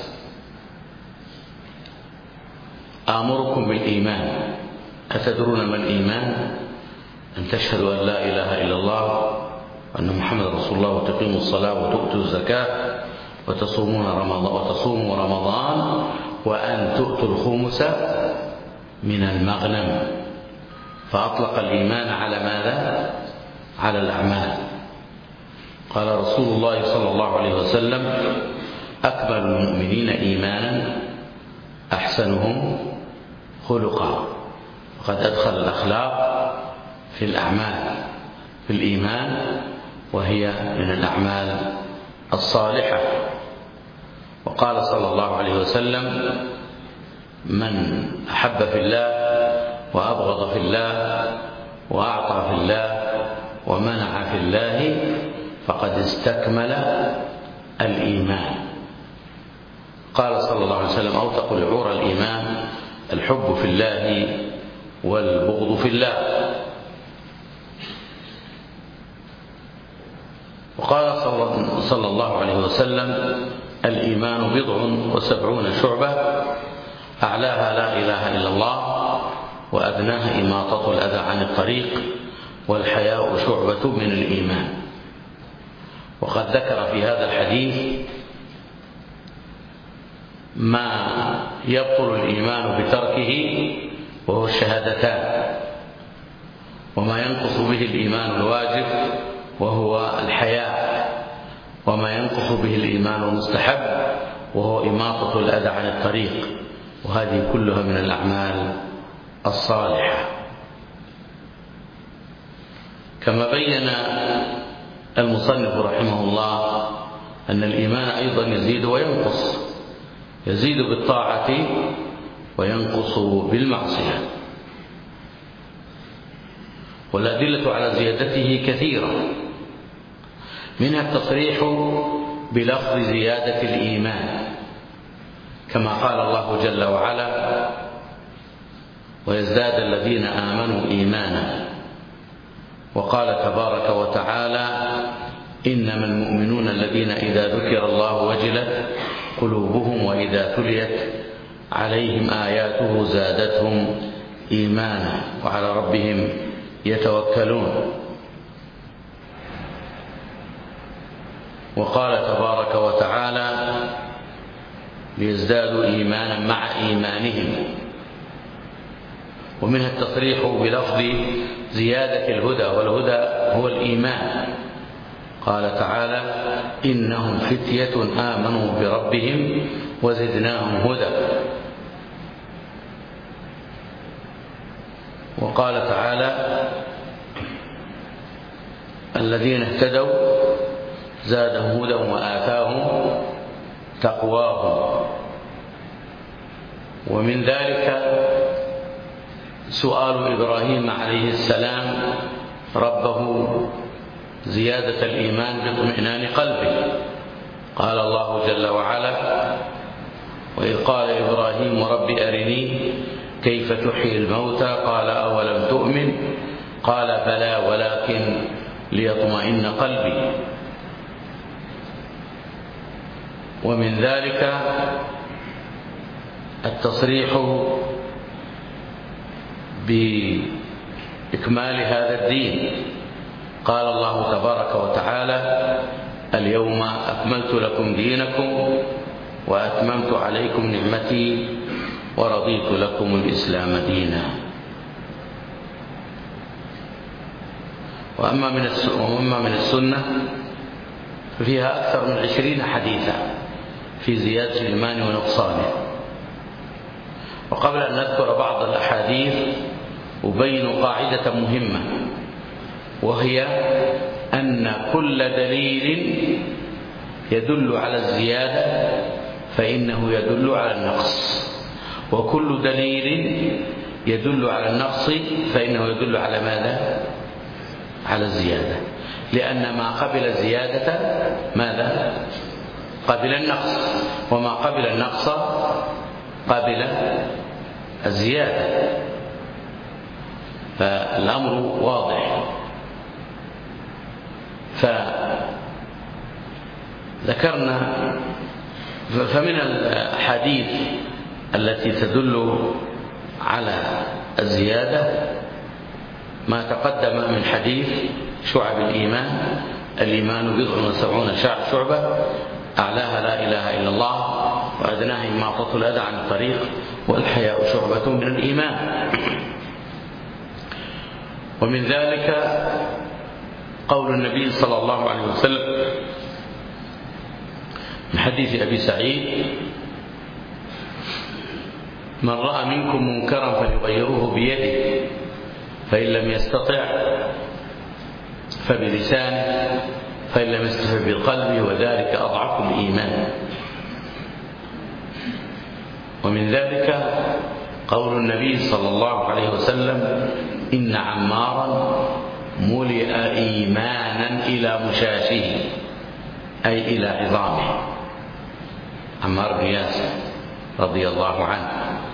آمركم بالإيمان، أتدرون ما الإيمان؟ أن تشهدوا أن لا إله إلا الله وأن محمد رسول الله، وتقيموا الصلاة وتؤتوا الزكاة وتصوموا رمضان وأن تؤتوا الخمس من المغنم. فأطلق الإيمان على ماذا؟ على الأعمال. قال رسول الله صلى الله عليه وسلم: أكمل المؤمنين إيمانا أحسنهم خلقا. وقد أدخل الأخلاق في الأعمال في الإيمان، وهي من الأعمال الصالحة. وقال صلى الله عليه وسلم: من أحب في الله وأبغض في الله وأعطى في الله ومنع في الله فقد استكمل الإيمان. قال صلى الله عليه وسلم: أوثق العور الإيمان الحب في الله والبغض في الله. وقال صلى الله عليه وسلم: الإيمان 70 شعبة، أعلاها لا إله إلا الله، وأدناها إماطة الأذى عن الطريق، والحياء شعبة من الإيمان. وقد ذكر في هذا الحديث ما يبطل الإيمان بتركه وهو الشهادتان، وما ينقص به الإيمان الواجب وهو الحياء، وما ينقص به الإيمان المستحب وهو إماطة الأذى عن الطريق. وهذه كلها من الأعمال الصالحة. كما بين المصنف رحمه الله أن الإيمان أيضا يزيد وينقص، يزيد بالطاعة وينقص بالمعصية، والأدلة على زيادته كثيرة، منها التصريح بلفظ زيادة الإيمان، كما قال الله جل وعلا: ويزداد الذين آمنوا إيمانا. وقال تبارك وتعالى: إنما المؤمنون الذين إذا ذكر الله وجلت قلوبهم وإذا تليت عليهم آياته زادتهم إيمانا وعلى ربهم يتوكلون. وقال تبارك وتعالى: ليزدادوا إيمانا مع إيمانهم. ومنها التصريح بلفظ زيادة الهدى، والهدى هو الإيمان. قال تعالى: إنهم فتية آمنوا بربهم وزدناهم هدى. وقال تعالى: الذين اهتدوا زادهم هدى وآتاهم تقواهم. ومن ذلك سؤال إبراهيم عليه السلام ربه زيادة الإيمان باطمئنان قلبه. قال الله جل وعلا: وإذ قال إبراهيم رب أرني كيف تحيي الموتى قال أولم تؤمن قال بلى ولكن ليطمئن قلبي. ومن ذلك التصريح بإكمال هذا الدين. قال الله تبارك وتعالى: اليوم أكملت لكم دينكم وأتممت عليكم نعمتي ورضيت لكم الإسلام دينا. وأما من السنة ففيها أكثر من 20 حديثا في زيادة الإيمان ونقصانه. وقبل أن نذكر بعض الأحاديث أبين قاعدة مهمة، وهي أن كل دليل يدل على الزيادة فإنه يدل على النقص، وكل دليل يدل على النقص فإنه يدل على ماذا؟ على الزيادة، لأن ما قبل الزيادة ماذا؟ قبل النقص، وما قبل النقص قبل الزيادة. فالأمر واضح. فذكرنا فمن الأحاديث التي تدل على الزيادة ما تقدم من حديث شعب الإيمان: الإيمان 70 شعبة، أعلاها لا إله إلا الله، وأدناها إماطة الأذى عن الطريق، والحياء شعبة من الإيمان. ومن ذلك قول النبي صلى الله عليه وسلم من حديث أبي سعيد من رأى منكم منكرا فليغيره بيده، فإن لم يستطع فبلسانه، فإن لم يستطع بقلبه، وذلك أضعف الإيمان. ومن ذلك قول النبي صلى الله عليه وسلم: إن عمارا ملئ إيمانا إلى مشاشه، أي إلى عظامه، عمار بن ياسر رضي الله عنه.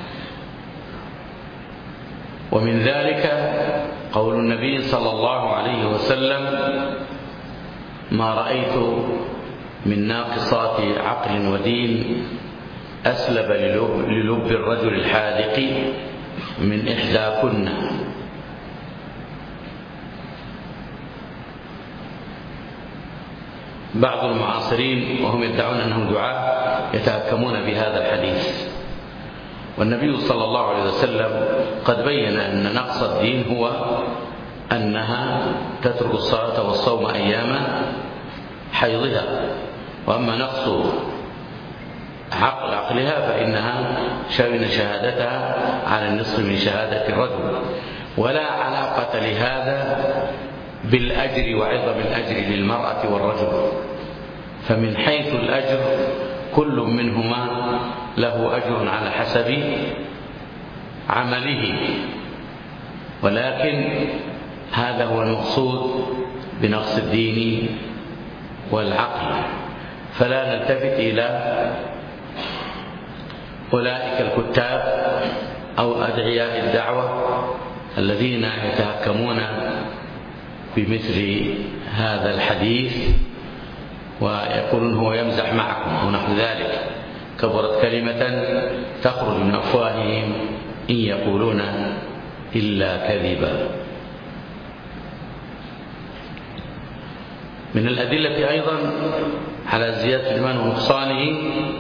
ومن ذلك قول النبي صلى الله عليه وسلم: ما رأيت من ناقصات عقل ودين أسلب للب الرجل الحاذق من إحداكن. بعض المعاصرين وهم يدعون أنهم دعاة يتهكمون بهذا الحديث، والنبي صلى الله عليه وسلم قد بين أن نقص الدين هو أنها تترك الصلاة والصوم أيام حيضها، وأما نقص عقلها فإنها شهادتها على النصف من شهادة الرجل، ولا علاقة لهذا بالأجر وعظم الأجر للمرأة والرجل. فمن حيث الأجر كل منهما له أجر على حسب عمله، ولكن هذا هو المقصود بنقص الدين والعقل. فلا نلتفت إلى أولئك الكتاب أو أدعياء الدعوة الذين يتهكمون بمثل هذا الحديث ويقولون هو يمزح معكم أو نحو ذلك. كبرت كلمة تخرج من أفواههم إن يقولون إلا كذبا. من الأدلة أيضا على زيادة الإيمان ونقصانه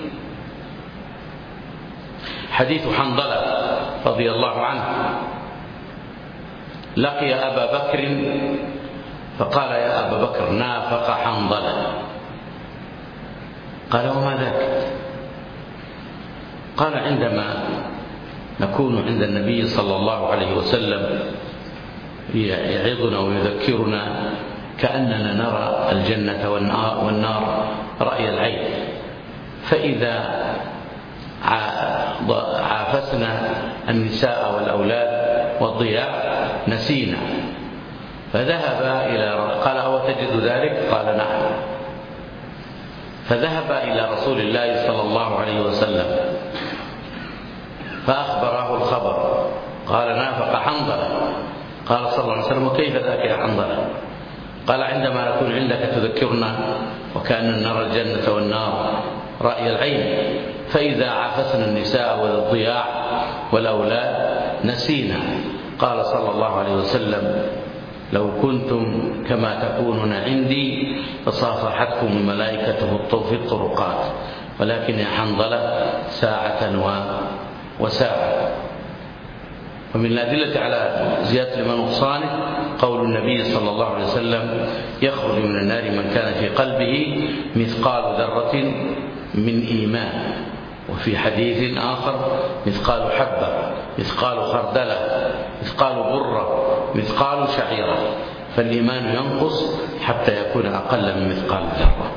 حديث حنظلة رضي الله عنه، لقي أبا بكر فقال: يا أبا بكر، نافق حنظلة. قال: وما ذاك؟ قال: عندما نكون عند النبي صلى الله عليه وسلم يعظنا ويذكرنا كأننا نرى الجنة والنار رأي العين، فإذا عافسنا النساء والأولاد والضياع نسينا، فذهب قال: أو تجد ذلك؟ قال: نعم. فذهب إلى رسول الله صلى الله عليه وسلم فأخبره الخبر، قال: نافق حنظلة. قال صلى الله عليه وسلم: وكيف ذاك يا حنظلة؟ قال: عندما نكون عندك تذكرنا وكأننا نرى الجنة والنار رأي العين، فإذا عافسنا النساء والضياع والأولاد نسينا. قال صلى الله عليه وسلم: لو كنتم كما تكونون عندي لصافحتكم الملائكة في الطرقات، ولكن يا حنظلة ساعة وساعة. ومن الأدلة على زيادة الإيمان ونقصانه قول النبي صلى الله عليه وسلم: يخرج من النار من كان في قلبه مثقال ذرة من إيمان. وفي حديث آخر: مثقال حبة، مثقال خردلة، مثقال برة، مثقال شعيرة. فالإيمان ينقص حتى يكون أقل من مثقال ذرة.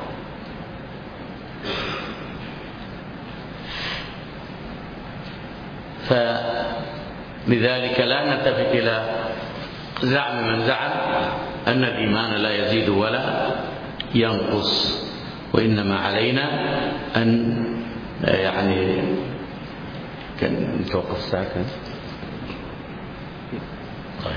فلذلك لا نلتفت إلى زعم من زعم أن الإيمان لا يزيد ولا ينقص، وإنما علينا أن كان نتوقف الساعة كان؟ طيب.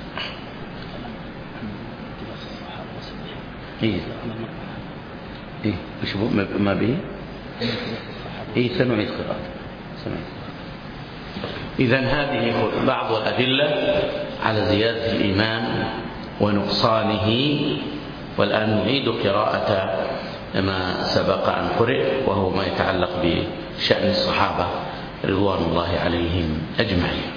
وش ما به؟ سنعيد قراءة. إذن هذه بعض الأدلة على زيادة الإيمان ونقصانه. والآن نعيد قراءة ما سبق أن قرئ، وهو ما يتعلق بشأن الصحابة رضوان الله عليهم أجمعين.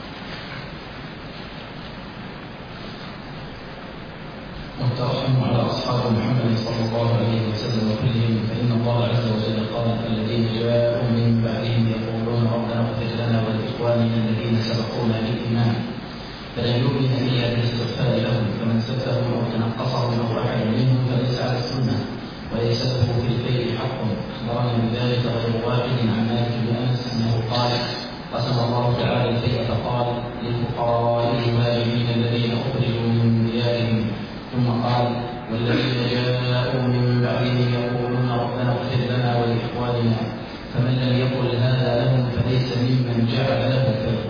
والترحم على أصحاب محمد صلى الله عليه وسلم وكلهم، فإن الله عز وجل قال: الذين جاءوا من بعدهم يقولون ربنا اغفر لنا ولإخواننا الذين سبقونا بالإيمان فلن يؤمن إلا بالاستغفار لهم، فمن سبهم أو تنقصهم أو أحد منهم فليس على السنة وليس له في الخير حق. أخبرنا بذلك غير واحد عن مالك بن أنس أنه قال: قسم الله تعالى الخير فقال: للفقراء المهاجرين الذين أخرجوا من ديارهم، ثم قال: والذين جاءوا من بعدهم يقولون ربنا اغفر لنا ولإخواننا، فمن لم يقل هذا لهم فليس ممن جعل له خير.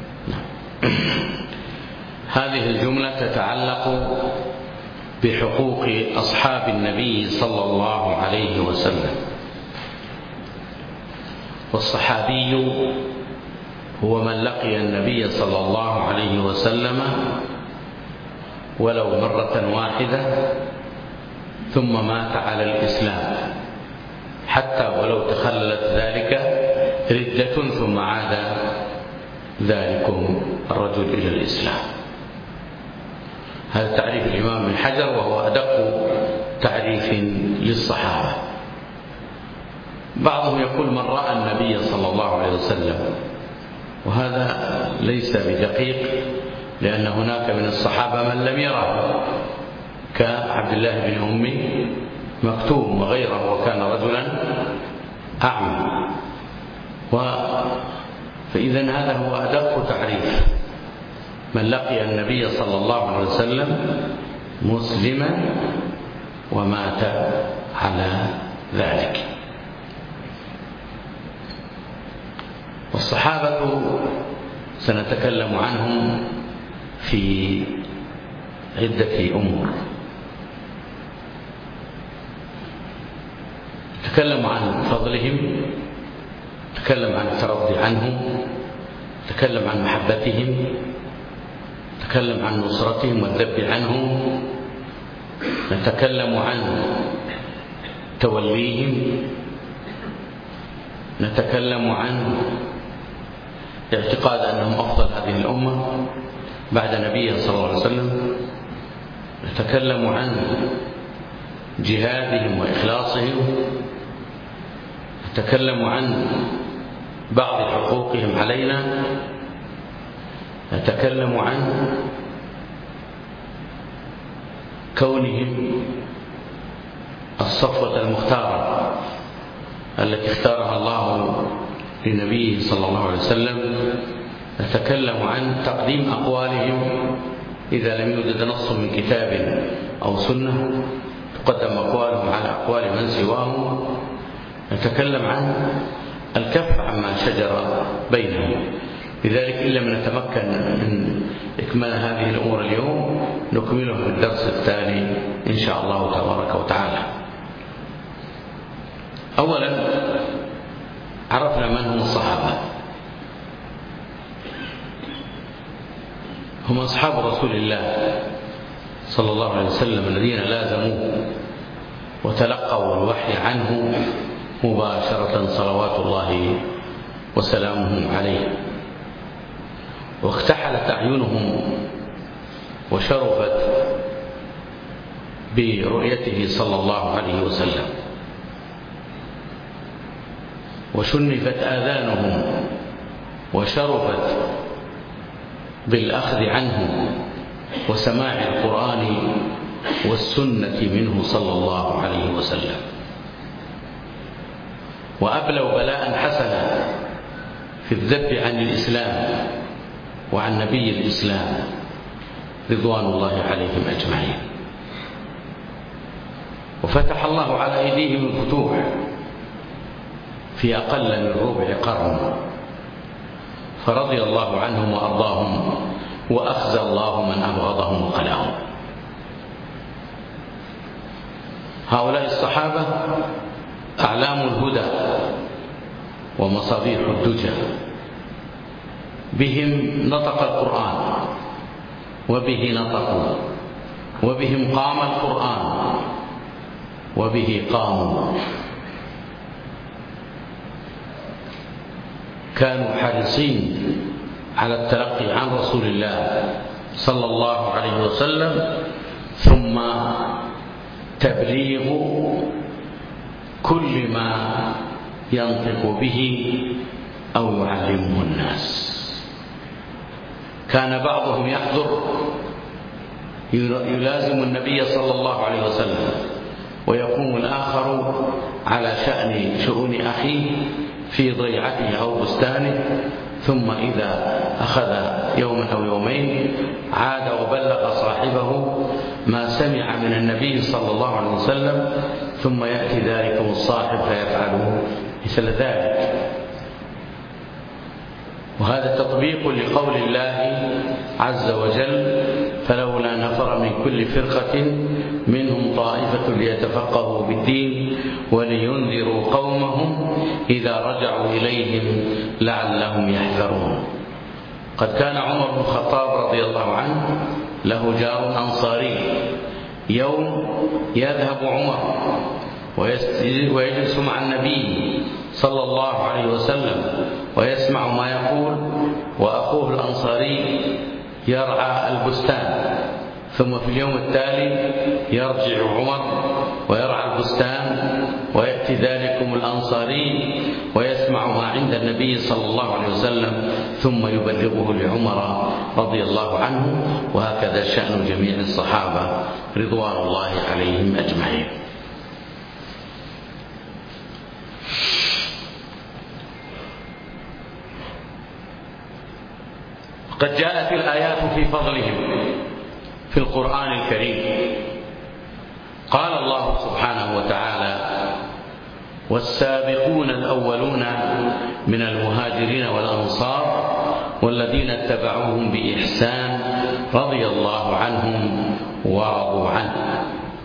هذه الجملة تتعلق بحقوق أصحاب النبي صلى الله عليه وسلم. والصحابي هو من لقي النبي صلى الله عليه وسلم ولو مرة واحدة ثم مات على الإسلام، حتى ولو تخلت ذلك ردة ثم عاد ذلكم الرجل إلى الإسلام. هذا تعريف الإمام ابن حجر، وهو أدق تعريف للصحابة. بعضهم يقول من رأى النبي صلى الله عليه وسلم، وهذا ليس بدقيق، لأن هناك من الصحابة من لم يره كعبد الله بن أم مكتوم وغيره، وكان رجلا أعمى. فإذا هذا هو أدق تعريف: من لقي النبي صلى الله عليه وسلم مسلما ومات على ذلك. والصحابة سنتكلم عنهم في عدة أمور. نتكلم عن فضلهم، نتكلم عن الترضي عنهم، نتكلم عن محبتهم، نتكلم عن نصرتهم والذب عنهم، نتكلم عن توليهم، نتكلم عن اعتقاد أنهم أفضل هذه الأمة بعد نبيها صلى الله عليه وسلم، نتكلم عن جهادهم وإخلاصهم، نتكلم عن بعض حقوقهم علينا، نتكلم عن كونهم الصفوة المختارة التي اختارها الله لنبيه صلى الله عليه وسلم، نتكلم عن تقديم أقوالهم إذا لم يوجد نص من كتاب أو سنة، تقدم أقوالهم على أقوال من سواهم، نتكلم عن الكف عما شجر بينهم. لذلك إن لم نتمكن من إكمال هذه الأمور اليوم نكمله في الدرس التالي إن شاء الله تبارك وتعالى. أولا عرفنا من هم الصحابة. هم أصحاب رسول الله صلى الله عليه وسلم الذين لازموه وتلقوا الوحي عنه مباشرة صلوات الله وسلامه عليه، واكتحلت أعينهم وشرفت برؤيته صلى الله عليه وسلم، وشنفت آذانهم وشرفت بالأخذ عنه وسماع القرآن والسنة منه صلى الله عليه وسلم، وأبلوا بلاء حسنا في الذب عن الإسلام وعن نبي الإسلام رضوان الله عليهم أجمعين. وفتح الله على أيديهم الفتوح في أقل من ربع قرن، فرضي الله عنهم وأرضاهم، وأخزى الله من أبغضهم وقلاهم. هؤلاء الصحابة أعلام الهدى ومصابيح الدجى، بهم نطق القرآن وبه نطقوا، وبهم قام القرآن وبه قاموا. كانوا حريصين على التلقي عن رسول الله صلى الله عليه وسلم، ثم تبليغ كل ما ينطق به أو يعلمه الناس. كان بعضهم يحضر يلازم النبي صلى الله عليه وسلم، ويقوم الآخر على شؤون أخيه في ضيعته أو بستانه، ثم إذا أخذ يوما أو يومين عاد وبلغ صاحبه ما سمع من النبي صلى الله عليه وسلم، ثم يأتي ذلك الصاحب فيفعله مثل ذلك. وهذا تطبيق لقول الله عز وجل: فلولا نفر من كل فرقة منهم طائفة ليتفقهوا بالدين ولينذروا قومهم إذا رجعوا إليهم لعلهم يحذرون. قد كان عمر بن الخطاب رضي الله عنه له جار أنصاري. يوم يذهب عمر ويجلس مع النبي صلى الله عليه وسلم ويسمع ما يقول، وأخوه الأنصاري يرعى البستان. ثم في اليوم التالي يرجع عمر ويرعى البستان، ويأتي ذلكم الأنصاري ويسمع ما عند النبي صلى الله عليه وسلم، ثم يبلغه لعمر رضي الله عنه. وهكذا شأن جميع الصحابة رضوان الله عليهم أجمعين. قد جاءت الآيات في فضلهم في القرآن الكريم. قال الله سبحانه وتعالى: والسابقون الأولون من المهاجرين والأنصار والذين اتبعوهم بإحسان رضي الله عنهم ورضوا عنه.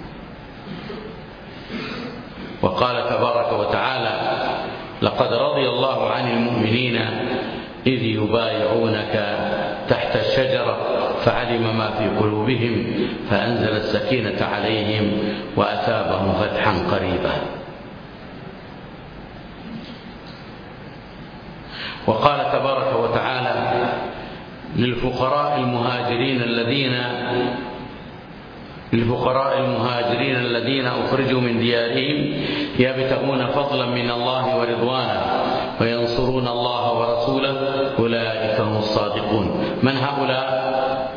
وقال تبارك وتعالى: لقد رضي الله عن المؤمنين إذ يبايعونك تحت الشجرة فعلم ما في قلوبهم فأنزل السكينة عليهم وأثابهم فتحا قريبا. وقال تبارك وتعالى: للفقراء المهاجرين الذين أخرجوا من ديارهم يبتغون فضلا من الله ورضوانا وينصرون الله ورسوله أولئك هم الصادقون. من هؤلاء؟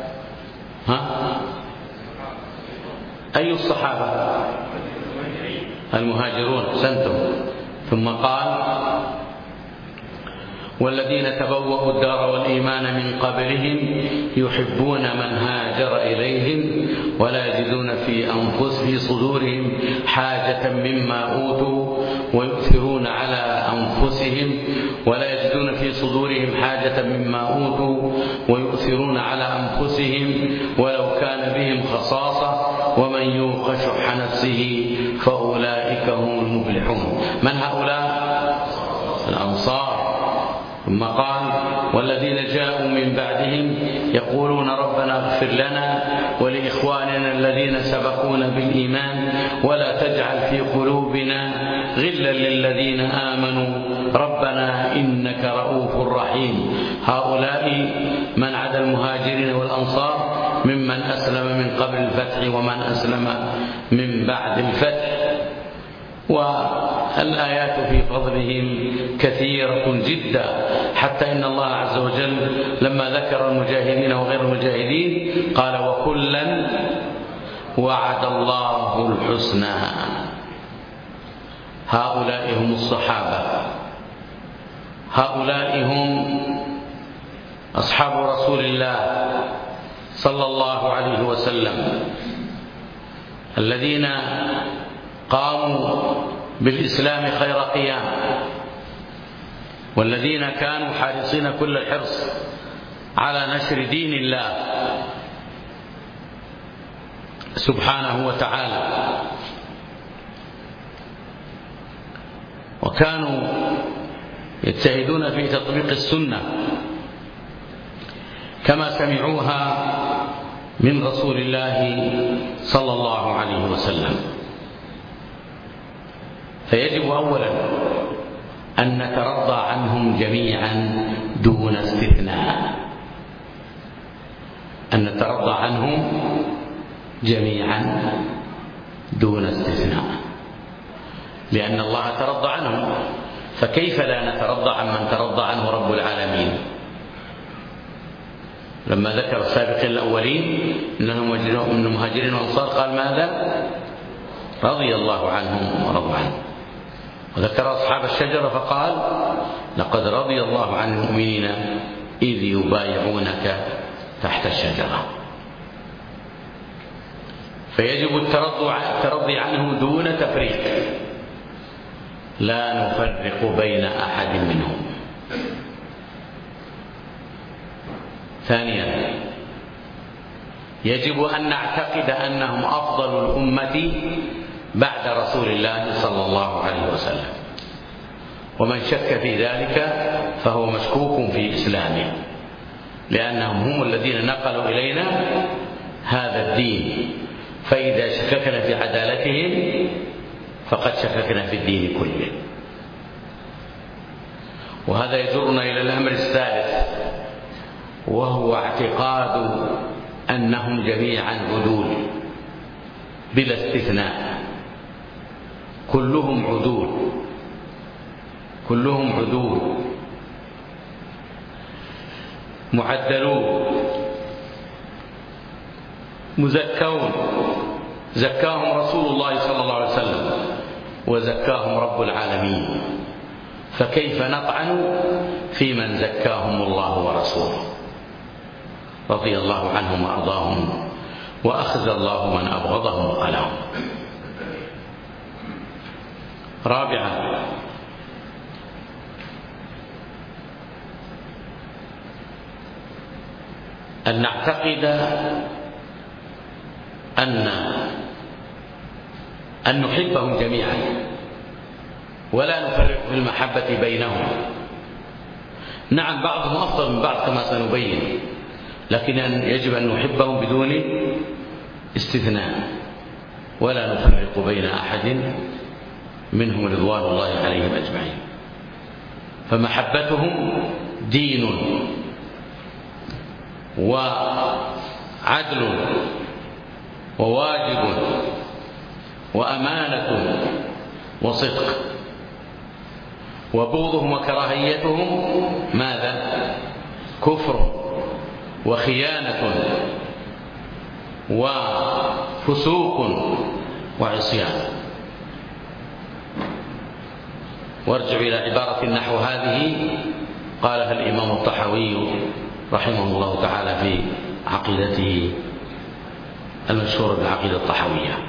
أي الصحابة؟ المهاجرون. أحسنتم. ثم قال: والذين تبوأوا الدار والإيمان من قبلهم يحبون من هاجر إليهم ولا يجدون في صدورهم حاجة مما أوتوا ويؤثرون على أنفسهم ولو كان بهم خصاصة ومن يوق شح نفسه فأولئك هم المفلحون. من هؤلاء؟ الأنصار. ثم قال: والذين جاءوا من بعدهم يقولون ربنا اغفر لنا ولإخواننا الذين سبقونا بالإيمان ولا تجعل في قلوبنا غلا للذين آمنوا ربنا إنك رؤوف رحيم. هؤلاء من عدا المهاجرين والأنصار ممن أسلم من قبل الفتح ومن أسلم من بعد الفتح. والآيات في فضلهم كثيرة جدا، حتى إن الله عز وجل لما ذكر المجاهدين وغير المجاهدين قال: وكلا وعد الله الحسنى. هؤلاء هم الصحابة، هؤلاء هم أصحاب رسول الله صلى الله عليه وسلم الذين قاموا بالإسلام خير قيام، والذين كانوا حريصين كل الحرص على نشر دين الله سبحانه وتعالى، وكانوا يجتهدون في تطبيق السنة كما سمعوها من رسول الله صلى الله عليه وسلم. فيجب أولا أن نترضى عنهم جميعا دون استثناء، أن نترضى عنهم جميعا دون استثناء، لأن الله ترضى عنهم فكيف لا نترضى عمن ترضى عنه رب العالمين؟ لما ذكر السابقين الأولين إنهم من المهاجرين والأنصار قال ماذا؟ رضي الله عنهم ورضوا عنه. وذكر أصحاب الشجرة فقال لقد رضي الله عن المؤمنين إذ يبايعونك تحت الشجرة. فيجب الترضي عنه دون تفريق، لا نفرق بين أحد منهم. ثانيا يجب أن نعتقد أنهم أفضل الأمة بعد رسول الله صلى الله عليه وسلم، ومن شك في ذلك فهو مشكوك في إسلامه، لأنهم هم الذين نقلوا إلينا هذا الدين، فإذا شككنا في عدالتهم فقد شككنا في الدين كله. وهذا يجرنا إلى الأمر الثالث، وهو اعتقاد أنهم جميعا عدول بلا استثناء، كلهم عدول، كلهم عدول معدلون مزكون، زكاهم رسول الله صلى الله عليه وسلم وزكاهم رب العالمين، فكيف نطعن في من زكاهم الله ورسوله؟ رضي الله عنهم وأرضاهم وأخزى الله من أبغضهم وقلهم. رابعا أن نعتقد أن نحبهم جميعا ولا نفرق في المحبة بينهم. نعم بعضهم أفضل من بعض كما سنبين، لكن يجب أن نحبهم بدون استثناء ولا نفرق بين أحد منهم رضوان الله عليهم أجمعين. فمحبتهم دين وعدل وواجب وأمانة وصدق، وبغضهم وكراهيتهم ماذا؟ كفر وخيانة وفسوق وعصيان. وارجع إلى عبارة نحو هذه قالها الإمام الطحاوي رحمه الله تعالى في عقيدته المشهورة بالعقيدة الطحاوية.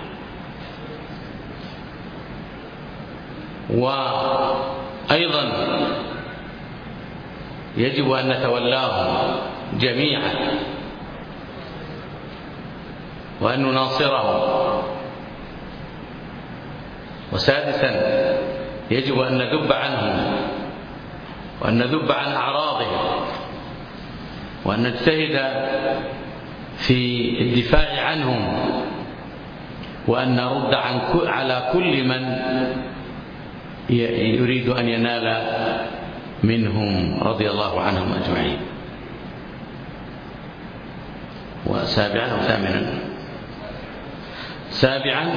وأيضا يجب أن نتولاهم جميعا وأن نناصرهم. وسادسا يجب أن نذب عنهم وأن نذب عن أعراضهم وأن نجتهد في الدفاع عنهم وأن نرد على كل من يريد أن ينال منهم رضي الله عنهم أجمعين. وسابعا أو ثامنا؟ سابعا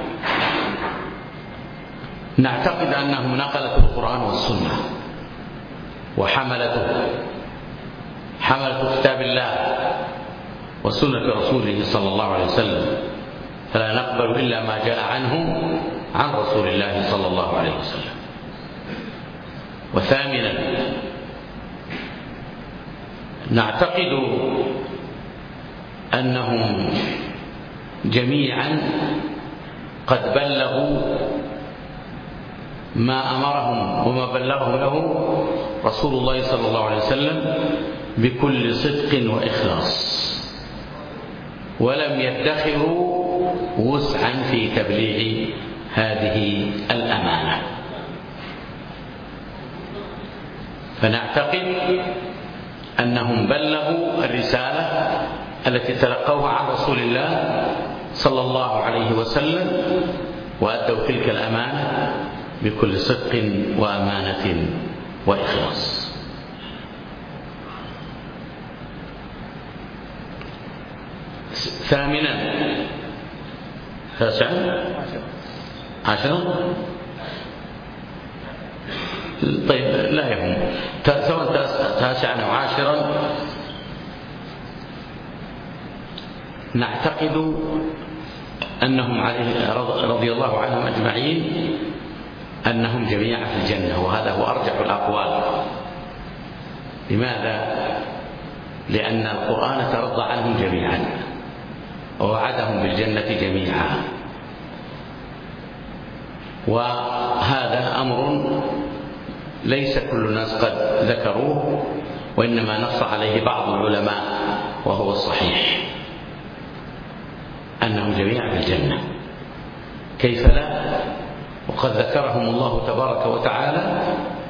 نعتقد أنهم نقلة القرآن والسنة وحملته، حملة كتاب الله وسنة رسوله صلى الله عليه وسلم، فلا نقبل إلا ما جاء عنهم عن رسول الله صلى الله عليه وسلم. وثامنا نعتقد أنهم جميعا قد بلغوا ما أمرهم وما بلغه له رسول الله صلى الله عليه وسلم بكل صدق وإخلاص، ولم يدخروا وسعا في تبليغ هذه الأمانة. فنعتقد أنهم بلغوا الرسالة التي تلقوها عن رسول الله صلى الله عليه وسلم وأدوا تلك الأمانة بكل صدق وأمانة وإخلاص. ثامنا تاسعا 10 طيب لا يهم، سواء 9 أو 10 نعتقد أنهم رضي الله عنهم أجمعين أنهم جميعا في الجنة، وهذا هو أرجح الأقوال. لماذا؟ لأن القرآن ترضى عنهم جميعا ووعدهم بالجنة جميعا، وهذا أمر ليس كل الناس قد ذكروه، وإنما نص عليه بعض العلماء وهو الصحيح أنهم جميعا في الجنة. كيف لا؟ وقد ذكرهم الله تبارك وتعالى،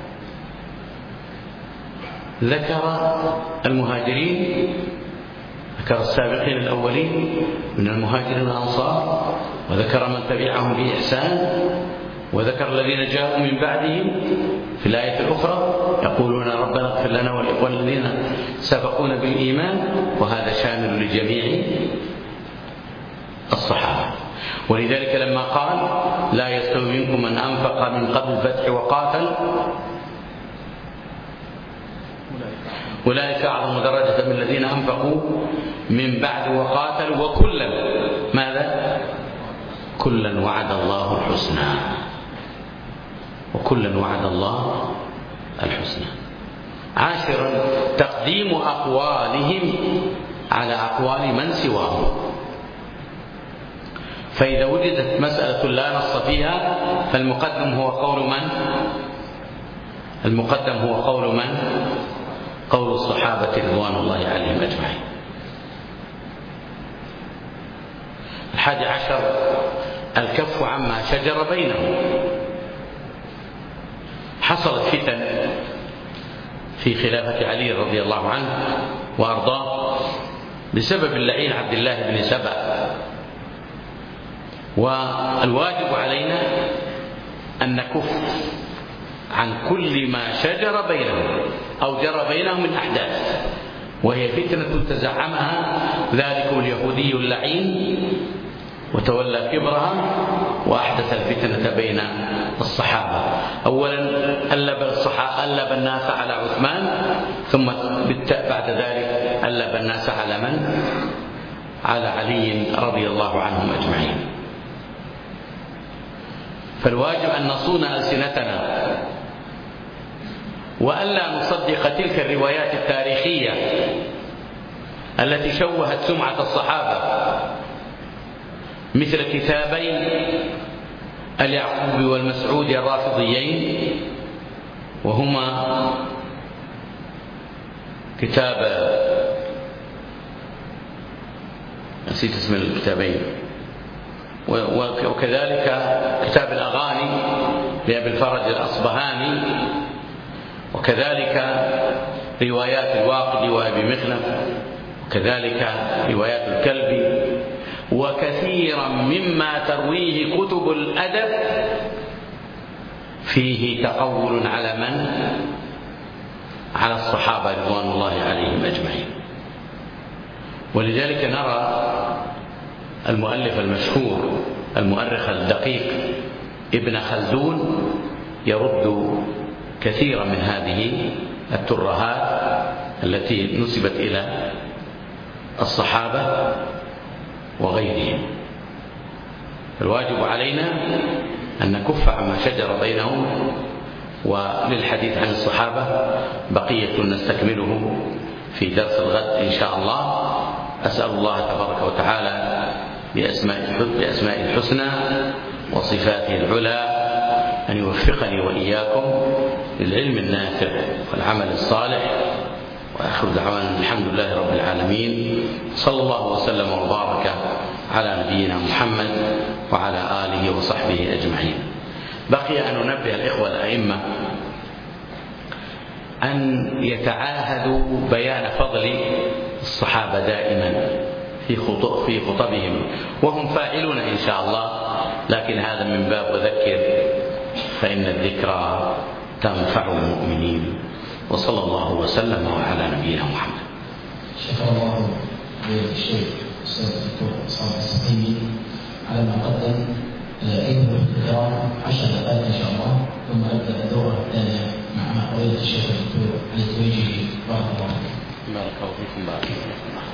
ذكر المهاجرين، ذكر السابقين الأولين من المهاجرين والأنصار، وذكر من تبعهم بإحسان، وذكر الذين جاءوا من بعدهم في الآية الأخرى يقولون ربنا اغفر لنا والإخوان الذين سبقونا بالإيمان، وهذا شامل لجميع الصحابة. ولذلك لما قال لا يستوي منكم من أنفق من قبل الفتح وقاتل أولئك أعظم درجة من الذين أنفقوا من بعد وقاتلوا وكلا ماذا؟ كلا وعد الله الحسنى، وكلا وعد الله الحسنى. 10 تقديم أقوالهم على أقوال من سواهم. فإذا وجدت مسألة لا نص فيها فالمقدم هو قول من؟ المقدم هو قول من؟ قول الصحابة رضوان الله عليهم أجمعين. 11 الكف عما شجر بينهم. حصلت فتن في خلافة علي رضي الله عنه وأرضاه بسبب اللعين عبد الله بن سبأ، والواجب علينا أن نكف عن كل ما شجر بينهم أو جرى بينهم من أحداث، وهي فتنة تزعمها ذلك اليهودي اللعين وتولى كبرها وأحدث الفتنة بين الصحابة. أولا ألب الناس على عثمان، ثم بعد ذلك ألب الناس على من؟ على علي رضي الله عنهم أجمعين. فالواجب أن نصون ألسنتنا وألا نصدق تلك الروايات التاريخية التي شوهت سمعة الصحابة، مثل كتابي اليعقوبي والمسعودي الرافضيين، وهما كتاب نسيت اسم الكتابين، وكذلك كتاب الأغاني لأبي الفرج الأصبهاني، وكذلك روايات الواقدي وأبي مخنف، وكذلك روايات الكلبي، وكثيرا مما ترويه كتب الأدب فيه تقول على من؟ على الصحابة رضوان الله عليهم أجمعين. ولذلك نرى المؤلف المشهور المؤرخ الدقيق ابن خلدون يرد كثيرا من هذه الترهات التي نسبت إلى الصحابة وغيرهم. الواجب علينا أن نكف عما شجر بينهم، وللحديث عن الصحابة بقية نستكمله في درس الغد إن شاء الله. أسأل الله تبارك وتعالى بأسماء الحسنى وصفاته العلى أن يوفقني وإياكم للعلم النافع والعمل الصالح، وآخر دعوانا الحمد لله رب العالمين، صلى الله وسلم وبارك على نبينا محمد وعلى آله وصحبه أجمعين. بقي أن ننبه الإخوة الأئمة أن يتعاهدوا بيان فضل الصحابة دائما في خطبهم، وهم فاعلون إن شاء الله، لكن هذا من باب وذكر فإن الذكرى تنفع المؤمنين. وصلى الله وسلم على نبينا محمد. شكر الله للشيخ أستاذ الدكتور صالح السقيمي على ما قدم. أيها الأخوة الكرام 10 دقائق إن شاء الله ثم نبدأ الدورة الثانية. فضيلة الشيخ الدكتور علي الزويجي بارك الله فيكم. بارك الله فيكم.